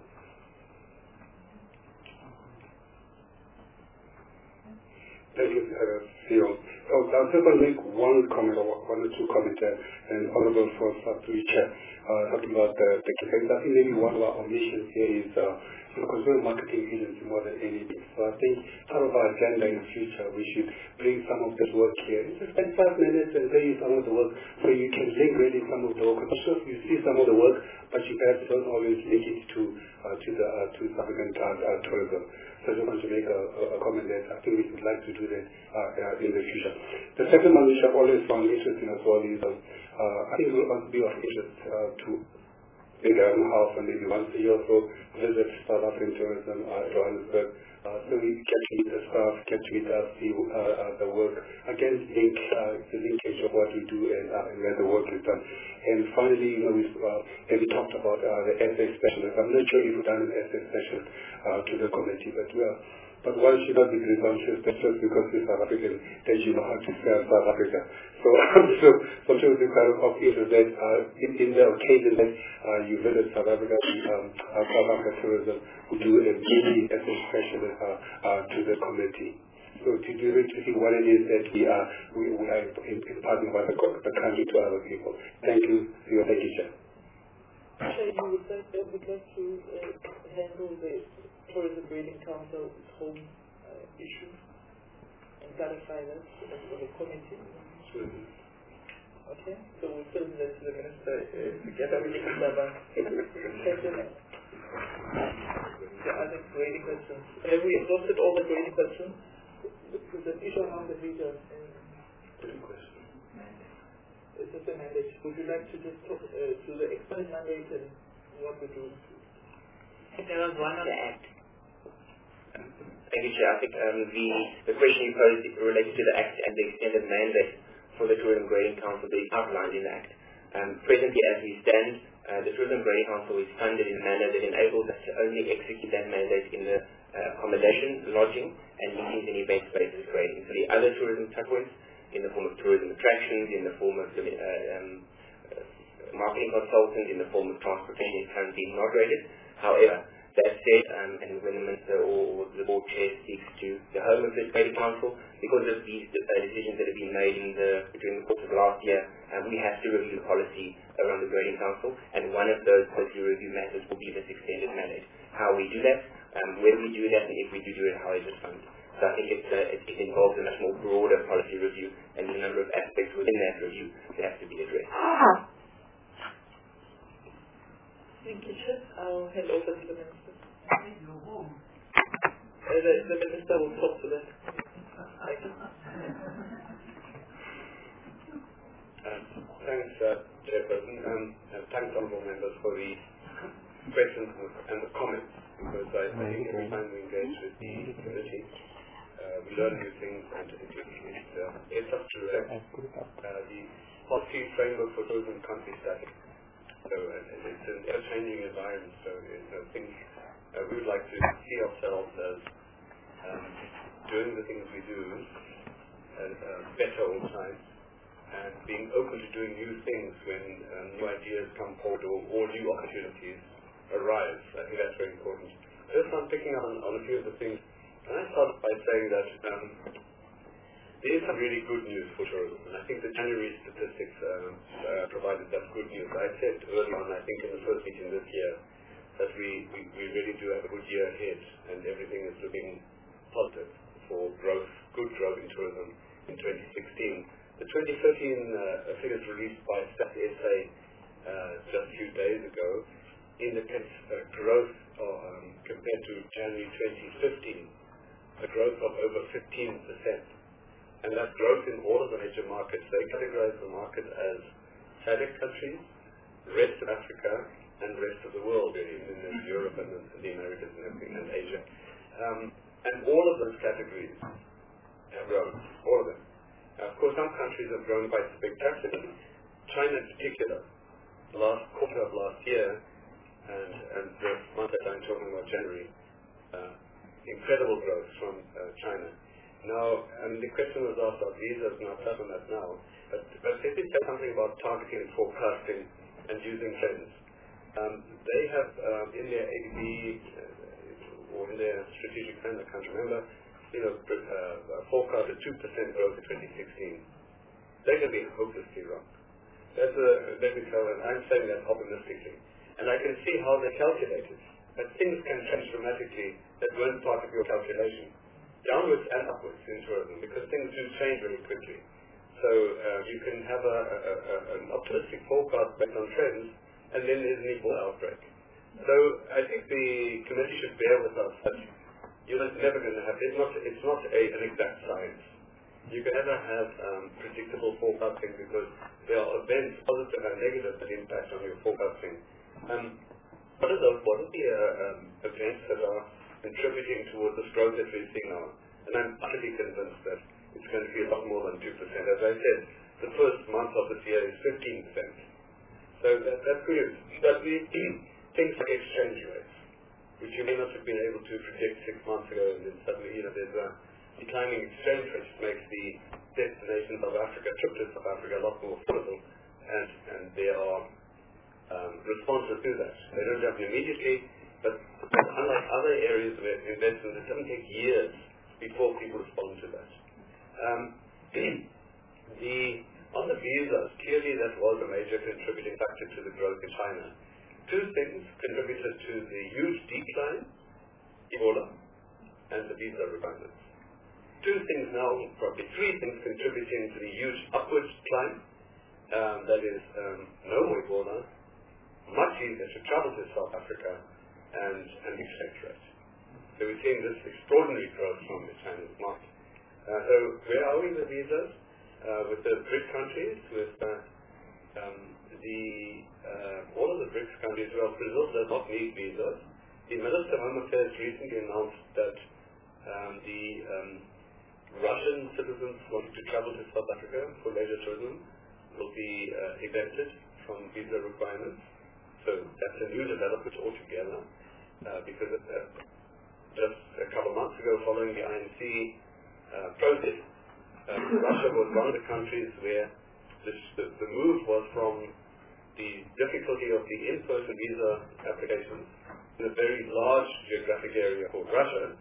S7: Thank you, Theo. I'm just going to make one comment or one or two comments there, and honorable for Chair, talking about the campaign. I think maybe one of our missions here is because we're a marketing agency more than anything. So I think part of our agenda in the future, we should bring some of this work here. Just spend 5 minutes and tell you some of the work so you can link really some of the work. I'm sure you see some of the work, but you perhaps don't always link it to South African tourism. So I just want to make a comment there. I think we would like to do that in the future. The second one, which I've always found interesting as well, is I think it will be of interest to maybe half and maybe once a year or so visit South African tourism Johannesburg. So we get to meet the staff, get to meet us, see the work. Again, link the linkage of what we do and where the work is done. And finally, we talked about the essay specialist. I'm not sure if we've done an essay specialist to the committee, but one should not be presumptuous that just because you're South African that you know how to serve South Africa. So sometimes it's kind of interest that in the occasion that you visit South Africa, South Africa Tourism will do a meeting as a specialist to the committee. So to do it, to see what it is that we are imparting about the country to other people. Thank you, Theo. Thank you, Chair.
S10: Chair, you would like to handle the Tourism Grading Council's home issue and clarify that for the committee? Okay, so we'll send that to the Minister together with the Minister. The other grading questions. Have we exhausted all the grading questions? There's an issue around the region. It's just a mandate. Would you like to just talk to the expert mandate and what we do?
S1: There was one on the Act.
S9: Thank you, Chair. I think the question you posed related to the Act and the extended mandate for the Tourism Grading Council being outlined in the Act. Presently, as we stand, the Tourism Grading Council is funded in a manner that enables us to only execute that mandate in the accommodation, lodging, and meetings and event spaces grading. So the other tourism touchpoints, in the form of tourism attractions, in the form of marketing consultants, in the form of transportation, is currently not graded. However, that said, and when the Minister or the Board Chair speaks to the Home of the Grading Council, because of these decisions that have been made during the course of last year, we have to review the policy around the Grading Council, and one of those policy review matters will be this extended mandate. How we do that, where we do that, and if we do it, how is it funded. So I think it involves a much more broader policy review, and the number of aspects within that review that have to be addressed.
S10: Thank you, Chair. I'll hand over to the Minister. The Minister will talk to that. Thank you.
S6: Thanks, Chairperson, and thanks, honourable members, for the questions and the comments, because I think every time we engage with the committee, we learn new things, and it's up to the policy framework for tourism country static. So it's an ever-changing environment, so I think we would like to see ourselves as doing the things we do better all the time, and being open to doing new things when new ideas come forward or new opportunities arrives. I think that's very important. Just I'm picking up on a few of the things. And I start by saying that there is some really good news for tourism, and I think the January statistics provided that good news. I said early on, I think in the first meeting this year, that we really do have a good year ahead, and everything is looking positive for growth, good growth in tourism in 2016. The 2013 figures released by Stats SA just a few days ago indicates growth compared to January 2015, a growth of over 15%. And that growth in all of the major markets. They categorize the market as SADC countries, rest of Africa, and rest of the world, really, in Europe and the Americas and everything, and Asia. And all of those categories have grown, all of them. Now, of course, some countries have grown quite spectacularly. China in particular, the last quarter of last year, and the month that I'm talking about, January, incredible growth from China. Now, the question was asked about visas, and I'll touch on that now. But if we say something about targeting and forecasting and using trends, they have in their ADB or in their strategic plan, I can't remember, forecasted 2% growth in 2016. They're going to be hopelessly wrong. That's let me tell them, I'm saying that optimistically. And I can see how they calculated. But things can change dramatically that weren't part of your calculation. Downwards and upwards in tourism, because things do change very quickly. So you can have an optimistic forecast based on trends, and then there's an equal outbreak. So I think the committee should bear with us that you're never going to have, it's not an exact science. You can never have predictable forecasting because there are events, positive and negative, that impact on your forecasting. What are the events that are contributing towards this growth that we're seeing now? And I'm utterly convinced that it's going to be a lot more than 2%. As I said, the first month of this year is 15%. So that's good. But things like exchange rates, which you may not have been able to predict 6 months ago, and then suddenly there's a declining exchange rate, which makes the destinations of Africa, trip to South Africa, a lot more affordable, and there are responses to that. They don't happen immediately, but unlike other areas of investment, it doesn't take years before people respond to that. On the visas, clearly that was a major contributing factor to the growth in China. Two things contributed to the huge decline, Ebola, and the visa requirements. Two things now, probably three things contributing to the huge upward climb. That is, no Ebola, much easier to travel to South Africa, and exchange rate. So we're seeing this extraordinary growth from the Chinese market. So where are we with visas? With the BRIC countries, with all of the BRICS countries, well, Brazil does not need visas. The Minister of Home Affairs recently announced that the Russian citizens wanting to travel to South Africa for leisure tourism will be exempted from visa requirements. So that's a new development altogether, because just a couple of months ago, following the INC process, Russia was one of the countries where the move was from the difficulty of the in-person visa applications in a very large geographic area called Russia,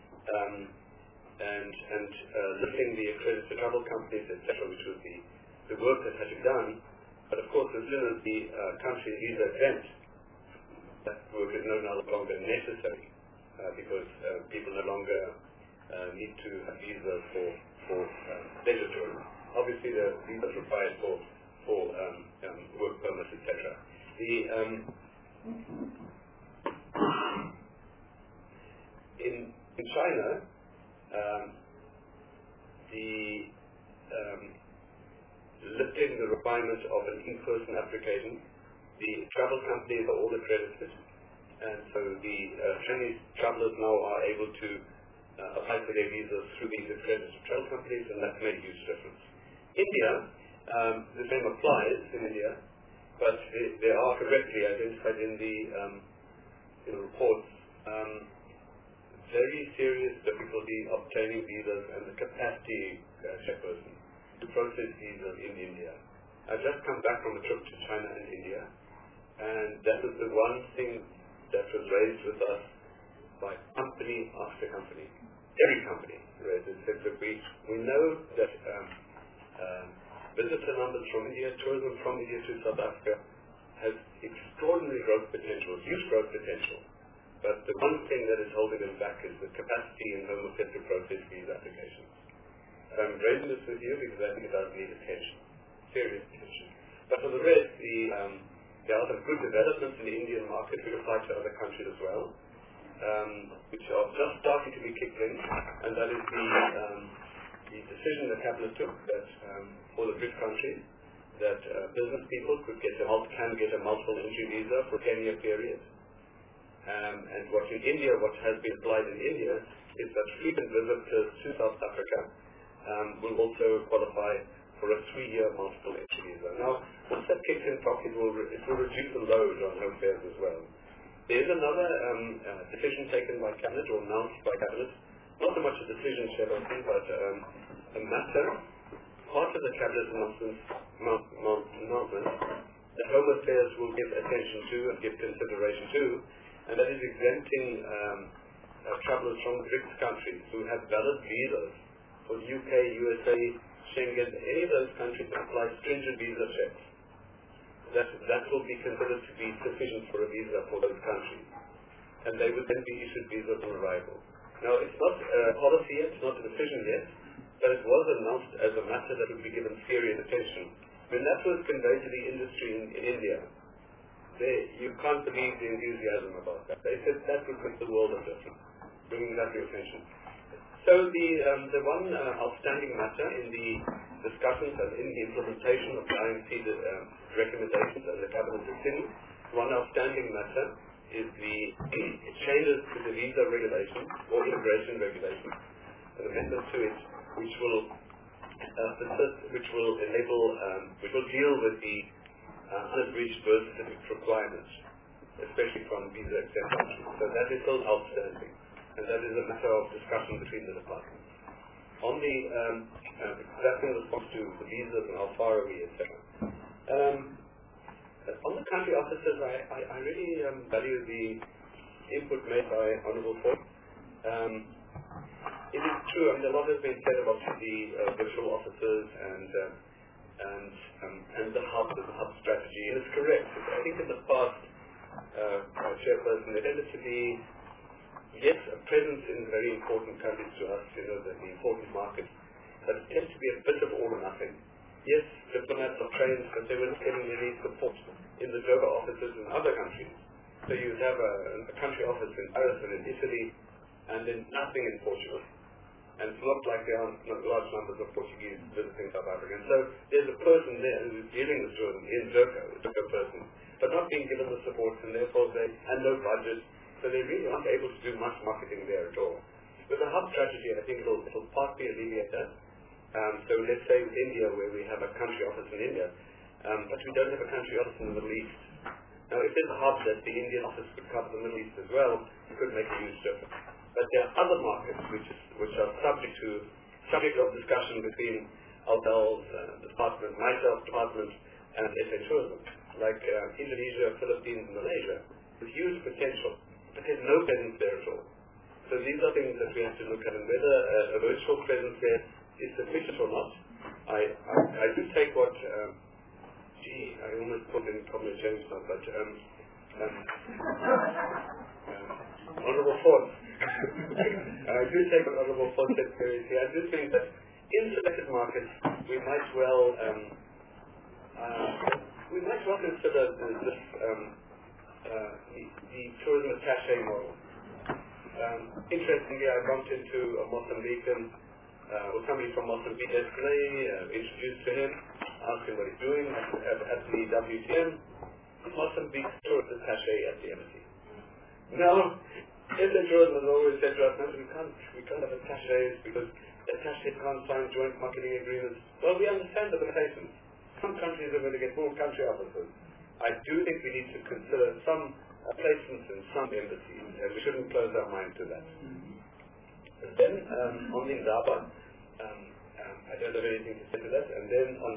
S6: and lifting the accredited travel companies, etc., which was the work that had to be done. But of course, as soon as the country visa exempt, that work is no longer necessary because people no longer need to have visas for leisure tourism. Obviously, the visas required for work permits, etc. In China, lifting the requirement of an in-person application, the travel companies are all accredited, and so the Chinese travelers now are able to apply for their visas through these accredited travel companies, and that's made a huge difference. India, the same applies in India, but they are correctly identified in the reports very serious difficulty obtaining visas and the capacity chairperson to process visas in India. I've just come back from a trip to China and India, and that was the one thing that was raised with us by company after company. Every company raised it. Said that we know that visitor numbers from India, tourism from India to South Africa has extraordinary growth potential, huge growth potential. But the one thing that is holding them back is the capacity in Home Affairs to process these applications. I'm raising this with you because I think it does need attention, serious attention. But for the rest, there are some good developments in the Indian market. We apply to other countries as well, which are just starting to be kicked in, and that is the decision that Cabinet took that for the BRIC countries that business people can get a multiple entry visa for a 10-year period. And what has been applied in India is that frequent visitors to South Africa will also qualify for a 3-year multiple entry visa. Now, once that kicks in properly, it will reduce the load on home affairs as well. There is another decision taken by Cabinet or announced by Cabinet, not so much a decision, but a matter, part of the Cabinet announcement that Home Affairs will give attention to and give consideration to, and that is exempting travellers from BRICS countries who have valid visas for the UK, USA, Schengen, any of those countries that apply stringent visa checks. That will be considered to be sufficient for a visa for those countries. And they would then be issued visas on arrival. Now, it's not a policy yet, it's not a decision yet, but it was announced as a matter that would be given serious attention. When that was conveyed to the industry in India, you can't believe the enthusiasm about that. They said that would make the world of difference, bringing that to your attention. So the one outstanding matter in the discussions and in the implementation of the IMC recommendations and the Cabinet decision, one outstanding matter is the changes to the visa regulation or immigration regulation, an amendment to it which will deal with the unabridged birth certificate requirements, especially from visa exempt countries. So that is still outstanding, and that is a matter of discussion between the departments. On the that's in response to the visas and how far are we, etc. On the country officers, I really value the input made by Honourable Ford. It is true, I mean, a lot has been said about the virtual officers and the hub strategy, and it's correct. I think in the past, Chairperson, there tended to be, yes, a presence in very important countries to us, the important markets, but it tends to be a bit of all or nothing. Yes, diplomats are trained, but they were not getting any support in the Joga offices in other countries. So you would have a country office in Paris and in Italy, and then nothing in Portugal. And it's not like there are large numbers of Portuguese visiting South Africa. And so there's a person there who's dealing with tourism in Joga, a Joga person, but not being given the support, and therefore and no budget, so they really aren't able to do much marketing there at all. With the hub strategy, I think it'll partly alleviate that. So let's say with India, where we have a country office in India, but we don't have a country office in the Middle East. Now, if there's a hub that the Indian office could cover the Middle East as well, it could make a huge difference. But there are other markets which are subject of discussion between ourselves, the department, myself, department, and SA Tourism, like Indonesia, Philippines, and Malaysia, with huge potential, but there's no presence there at all. So these are things that we have to look at, and whether a virtual presence there is sufficient or not. I do take what, I almost put in Comrade James now, but Honourable Ford. I do take what Honourable Ford said seriously. I do think that in selected markets we might well consider this the tourism attaché model. Interestingly, I bumped into a Mozambican or somebody from Mozambique yesterday, introduced to him, asked him what he's doing at the WTM. Mozambique's tourist attaché at the embassy. Now, SA Tourism has always said to us, no, we can't have attachés because attachés can't sign joint marketing agreements. Well, we understand the limitations. Some countries are going to get more country officers. I do think we need to consider some placements in some embassies, and we shouldn't close our mind to that. And then, on the Indaba, I I don't have anything to say to that. And then on,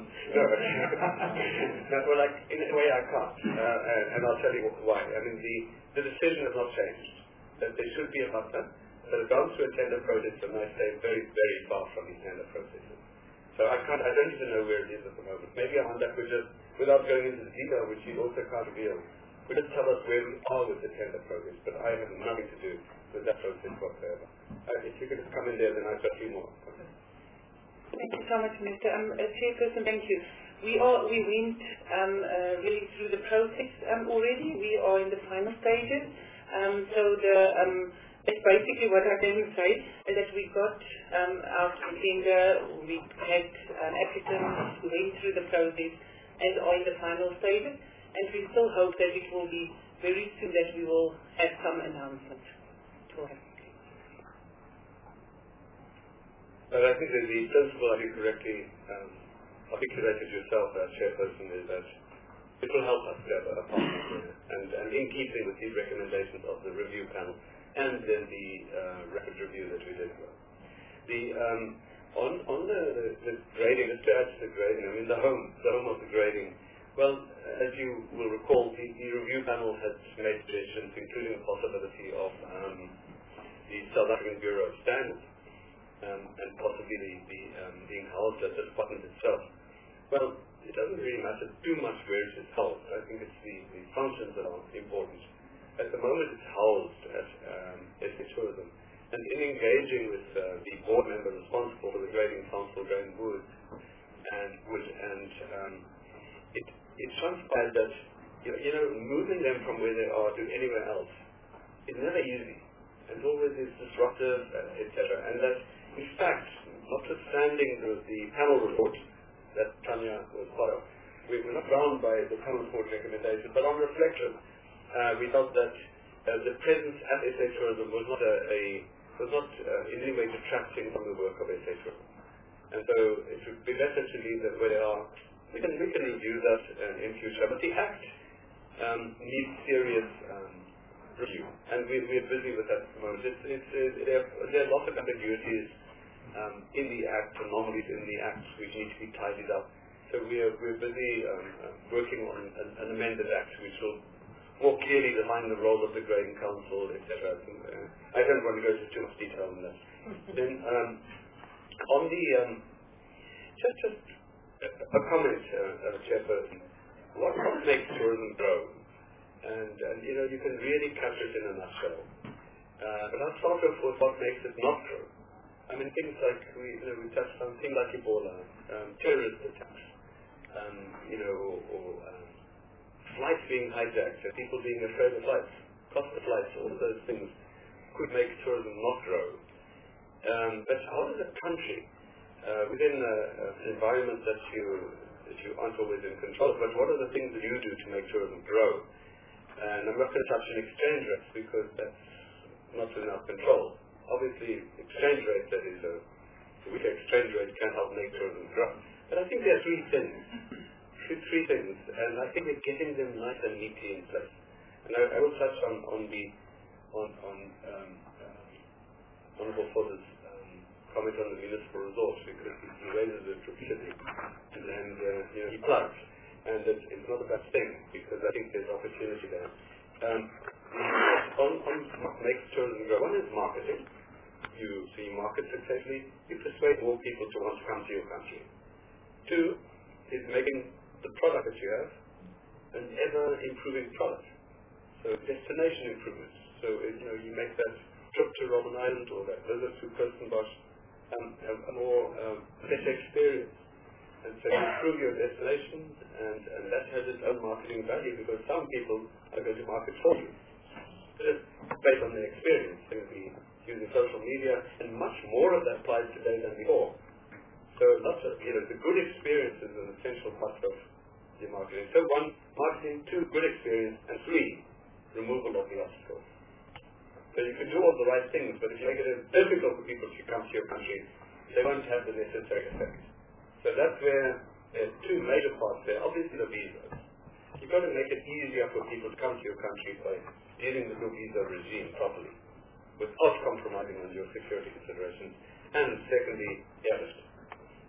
S6: well, like, in a way I can't. And I'll tell you why. I mean, the decision has not changed. That there should be a buffer, but it's gone through a tender process, and I stay very, very far from these tender processes. So I don't even know where it is at the moment. Maybe I that would just, without going into the detail, which you also can't reveal, would just tell us where we are with the tender process, but I have nothing to do with that process whatsoever. If you could just come in there, then I've got a few more.
S5: Thank you so much, Minister. Chairperson, thank you. We went really through the process already. We are in the final stages. It's basically what I can say is that we got our tender, we had applicants who went through the process and are in the final stages, and we still hope that it will be very soon that we will have some announcement.
S6: I think that the principle I correctly articulated yourself as Chairperson is that it will help us to have a partner and in keeping with these recommendations of the review panel and then the rapid review that we did. On the grading, just to add to the grading, I mean the home of the grading, well, as you will recall, the review panel has made suggestions, including the possibility of the South African Bureau of Standards and possibly being housed at this button itself. Well, it doesn't really matter too much where it is housed. I think it's the functions that are important. At the moment, it's housed at SA Tourism. And in engaging with the board member responsible for the grading council, Graham Wood, it transpired that moving them from where they are to anywhere else is never easy, and always is disruptive, etc. And that, in fact, notwithstanding the panel report that Tanya was part of, we were not bound by the panel report recommendation, but on reflection, we felt that the presence at SA Tourism was not in any way detracting from the work of SA Tourism. And so it would be better to leave them where they are. We can review that in future, but the Act needs serious review, and we're busy with that at the moment. There are lots of ambiguities in the Act, anomalies in the Act which need to be tidied up. So we're busy working on an amended Act which will more clearly define the role of the grading council, etc. I don't want to go into too much detail on that. Then on the just a comment, Chairperson. What makes tourism grow? And you can really capture it in a nutshell. But I'll start off with what makes it not grow. I mean, things like we touched on things like Ebola, terrorist attacks, or flights being hijacked, people being afraid of flights, cost of flights, all of those things could make tourism not grow. But how does a country, within an environment that you aren't always in control of, but what are the things that you do to make tourism grow? And I'm not going to touch on exchange rates because that's not within our control. Obviously, exchange rate, that is a weak exchange rate, can help make tourism grow. But I think there are three things, and I think we're getting them nice and neatly in place. And I will touch on Honourable Fodder's comment on the municipal resource because he raises it repeatedly, and he plugs. And it's not a bad thing because I think there's opportunity there. On what makes tourism grow, one is marketing. You market successfully, you persuade more people to want to come to your country. Two is making the product that you have an ever-improving product. So destination improvements. So you make that trip to Robben Island or that visit to Kirstenbosch a more better experience. And so you improve your destination, and that has its own marketing value because some people are going to market for you. Just based on their experience, they will be using social media, and much more of that applies today than before. So lots of, the good experience is an essential part of your marketing. So one, marketing, two, good experience, and three, removal of the obstacles. So you can do all the right things, but if you make it difficult for people to come to your country, they won't have the necessary effect. So that's where there are two major parts there. Obviously the visas. You've got to make it easier for people to come to your country by dealing with your visa regime properly, without compromising on your security considerations. And secondly, the attitude.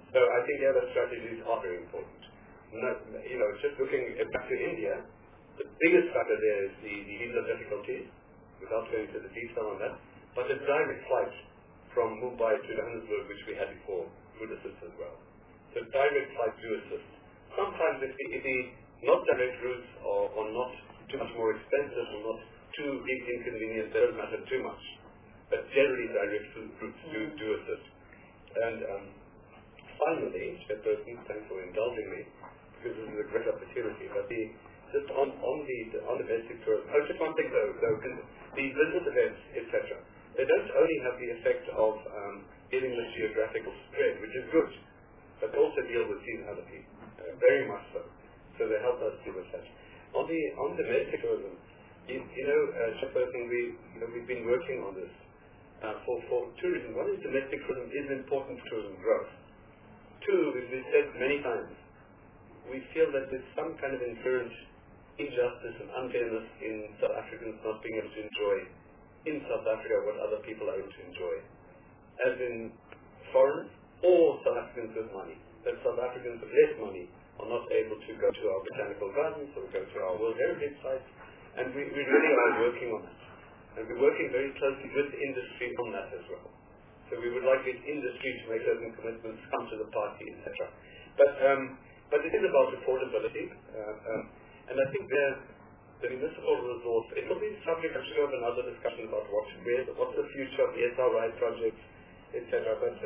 S6: So I think the other strategies are very important. Just looking back to India, the biggest factor there is the visa difficulties, without going into the detail on that, but the direct flight from Mumbai to Johannesburg, which we had before, would assist as well. So direct flights do assist. Sometimes if the not direct routes are not too much more expensive or not too inconvenient, they don't matter too much. But generally direct routes do assist. And finally, Chairperson, thanks for indulging me, because this is a great opportunity, but just on the basic tourism, just one thing though, the business events, etc., they don't only have the effect of dealing with geographical spread, which is good, but they also deal with seasonality, very much so. So they help us deal with that. On the domestic tourism, Chairperson, we've been working on this for two reasons. One is domestic tourism is important for tourism growth. Two, as we've said many times, we feel that there's some kind of inherent injustice and unfairness in South Africans not being able to enjoy in South Africa what other people are able to enjoy, as in foreign or South Africans with money. That South Africans with less money are not able to go to our botanical gardens or go to our World Heritage sites, and we really are working on that. And we're working very closely with the industry on that as well. So we would like the industry to make certain commitments, come to the party, etc. But it is about affordability, and I think the municipal resource, it will be subject, I'm sure, of another discussion about what's the future of the SRI project, etc. But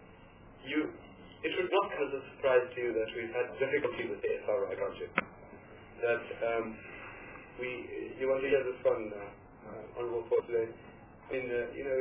S6: it should not come as a surprise to you that we've had difficulty with the SRI project. That you want to hear this one, Honourable for today. I mean,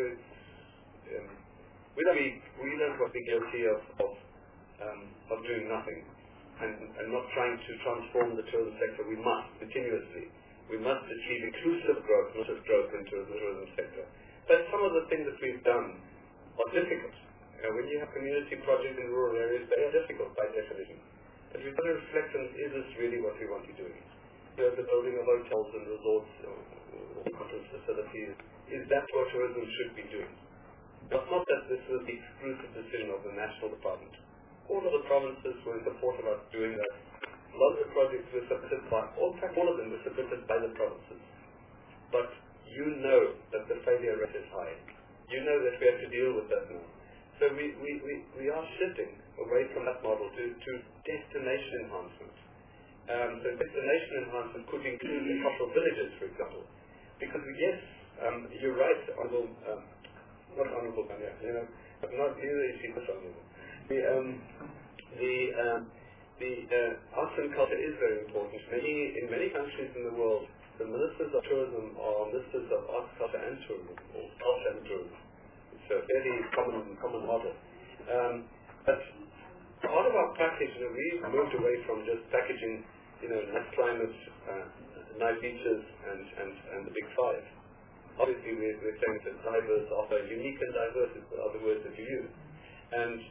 S6: we don't want to be guilty of doing nothing and not trying to transform the tourism sector. We must continuously. We must achieve inclusive growth, not just growth into the tourism sector. But some of the things that we've done are difficult. When you have community projects in rural areas, they are difficult by definition. But we've got to reflect on, is this really what we want to do? The building of hotels and resorts or conference facilities, is that what tourism should be doing? It's not that this was the exclusive decision of the national department. All of the provinces were in support of us doing that. A lot of the projects were submitted by, all of them were submitted by the provinces. But you know that the failure rate is high. You know that we have to deal with that now. So we are shifting away from that model to destination enhancement. So destination enhancement could include the cultural villages, for example. Because yes, you're right, Honourable, not Honourable, but not neither is he this Honourable. The arts and culture is very important. In many countries in the world, the ministers of tourism are ministers of arts, culture and tourism, or culture and tourism. It's a fairly common model. But part of our package, we've moved away from just packaging, nice climate, nice beaches, and the big five. Obviously, we're saying that diverse offer unique and diverse are the words that you use. And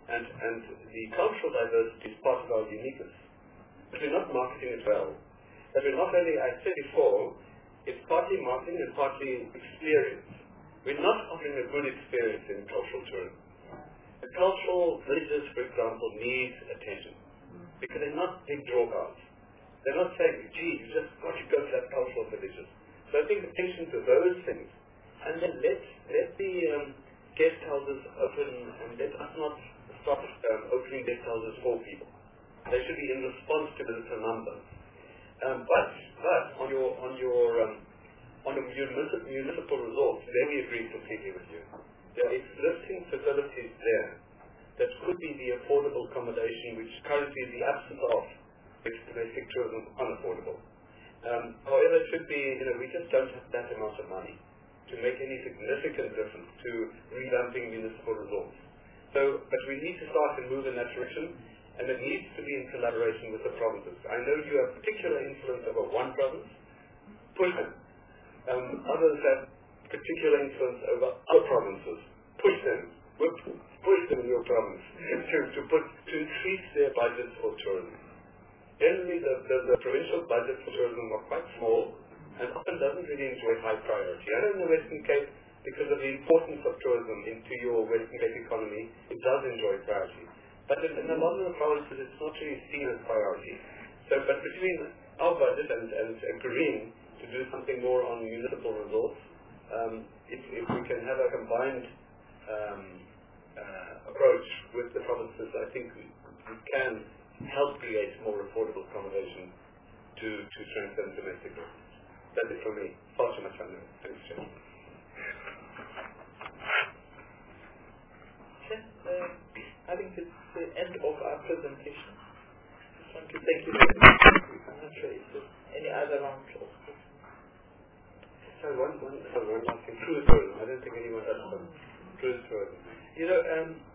S6: the cultural diversity is part of our uniqueness. But we're not marketing it well. That we're not only, I said before, it's partly marketing and partly experience. We're not offering a good experience in cultural tourism. The cultural villages, for example, need attention because they're not big drawcards. They're not saying, gee, you just got to go to that cultural villages. So I think attention to those things. And then let the guest houses open, and let us not stop opening guest houses for people. They should be in response to visitor numbers. But on your municipal resorts, there we agree completely with you. There are existing facilities there that could be the affordable accommodation, which currently is the absence of domestic tourism unaffordable. However, it should be, we just don't have that amount of money to make any significant difference to revamping municipal resorts. But we need to start and move in that direction, and it needs to be in collaboration with the provinces. I know you have particular influence over one province. Push them. Others have particular influence over other provinces. Push them. Push them in your province to increase their budgets for tourism. Generally, the provincial budgets for tourism are quite small and often doesn't really enjoy high priority. I know in the Western Cape, because of the importance of tourism into your Western Cape economy, it does enjoy priority. But in a lot of the provinces, it's not really seen as priority. So, but between our budget and agreeing to do something more on municipal resource, if we can have a combined approach with the provinces, I think we can help create more affordable accommodation to strengthen domestic growth. That's it from me. Far too much on that. Thanks, Chair.
S10: I think it's the end of our presentation. I just want to thank you very much. I'm not sure if there's any other round of questions.
S6: Sorry, one last thing. Cruise tourism. I don't think anyone touched on cruise tourism. You know,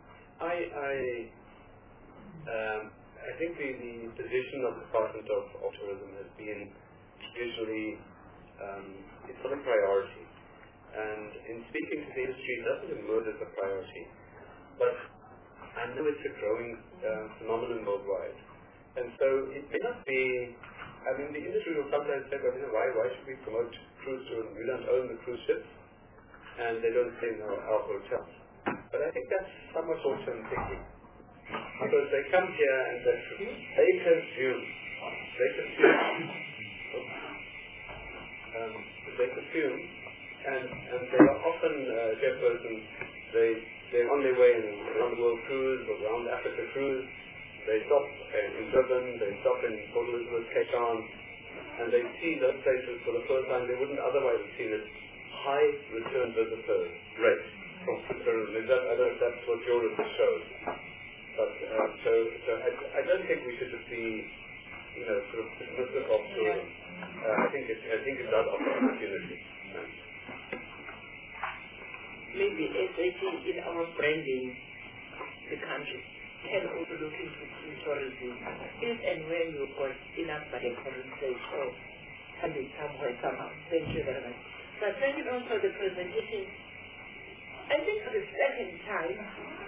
S6: I think the position of the Department of Tourism has been traditionally it's not a priority. And in speaking to the industry, it doesn't emerge as a priority. But I know it's a growing phenomenon worldwide. And so it may not be, I mean, the industry will sometimes say, but why should we promote cruise tourism? We don't own the cruise ships, and they don't stay in our hotels. But I think that's somewhat short-term thinking. Because they come here and they consume, and they are often chairpersons. They're on their way around the world cruise or around Africa cruise. They stop in Durban, they stop in Port Elizabeth, Cape Town, and they see those places for the first time they wouldn't otherwise have seen it. High return visitor rate from tourism. I don't know if that's what your research shows. But so I don't think we should just be, sort of dismissive of tourism. I think it does offer opportunity.
S12: Maybe SAP in our branding the country can also look into tourism. If and when you've got enough money for research or funding somewhere somehow. Thank you very much. But thank you also for the presentation. I think for the second time,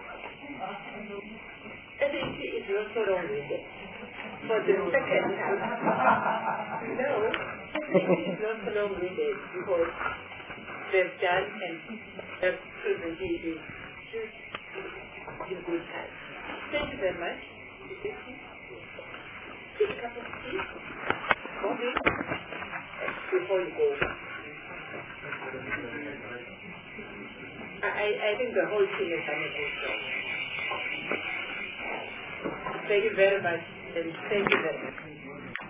S12: SAP is not so long-winded. For the second time, no, SAP is not so long-winded because they've done and have presentation just in good time. Thank you very much. Take a cup of tea. Coffee. Before you go. I think the whole thing is done a good job. Thank you very much. And thank you very much.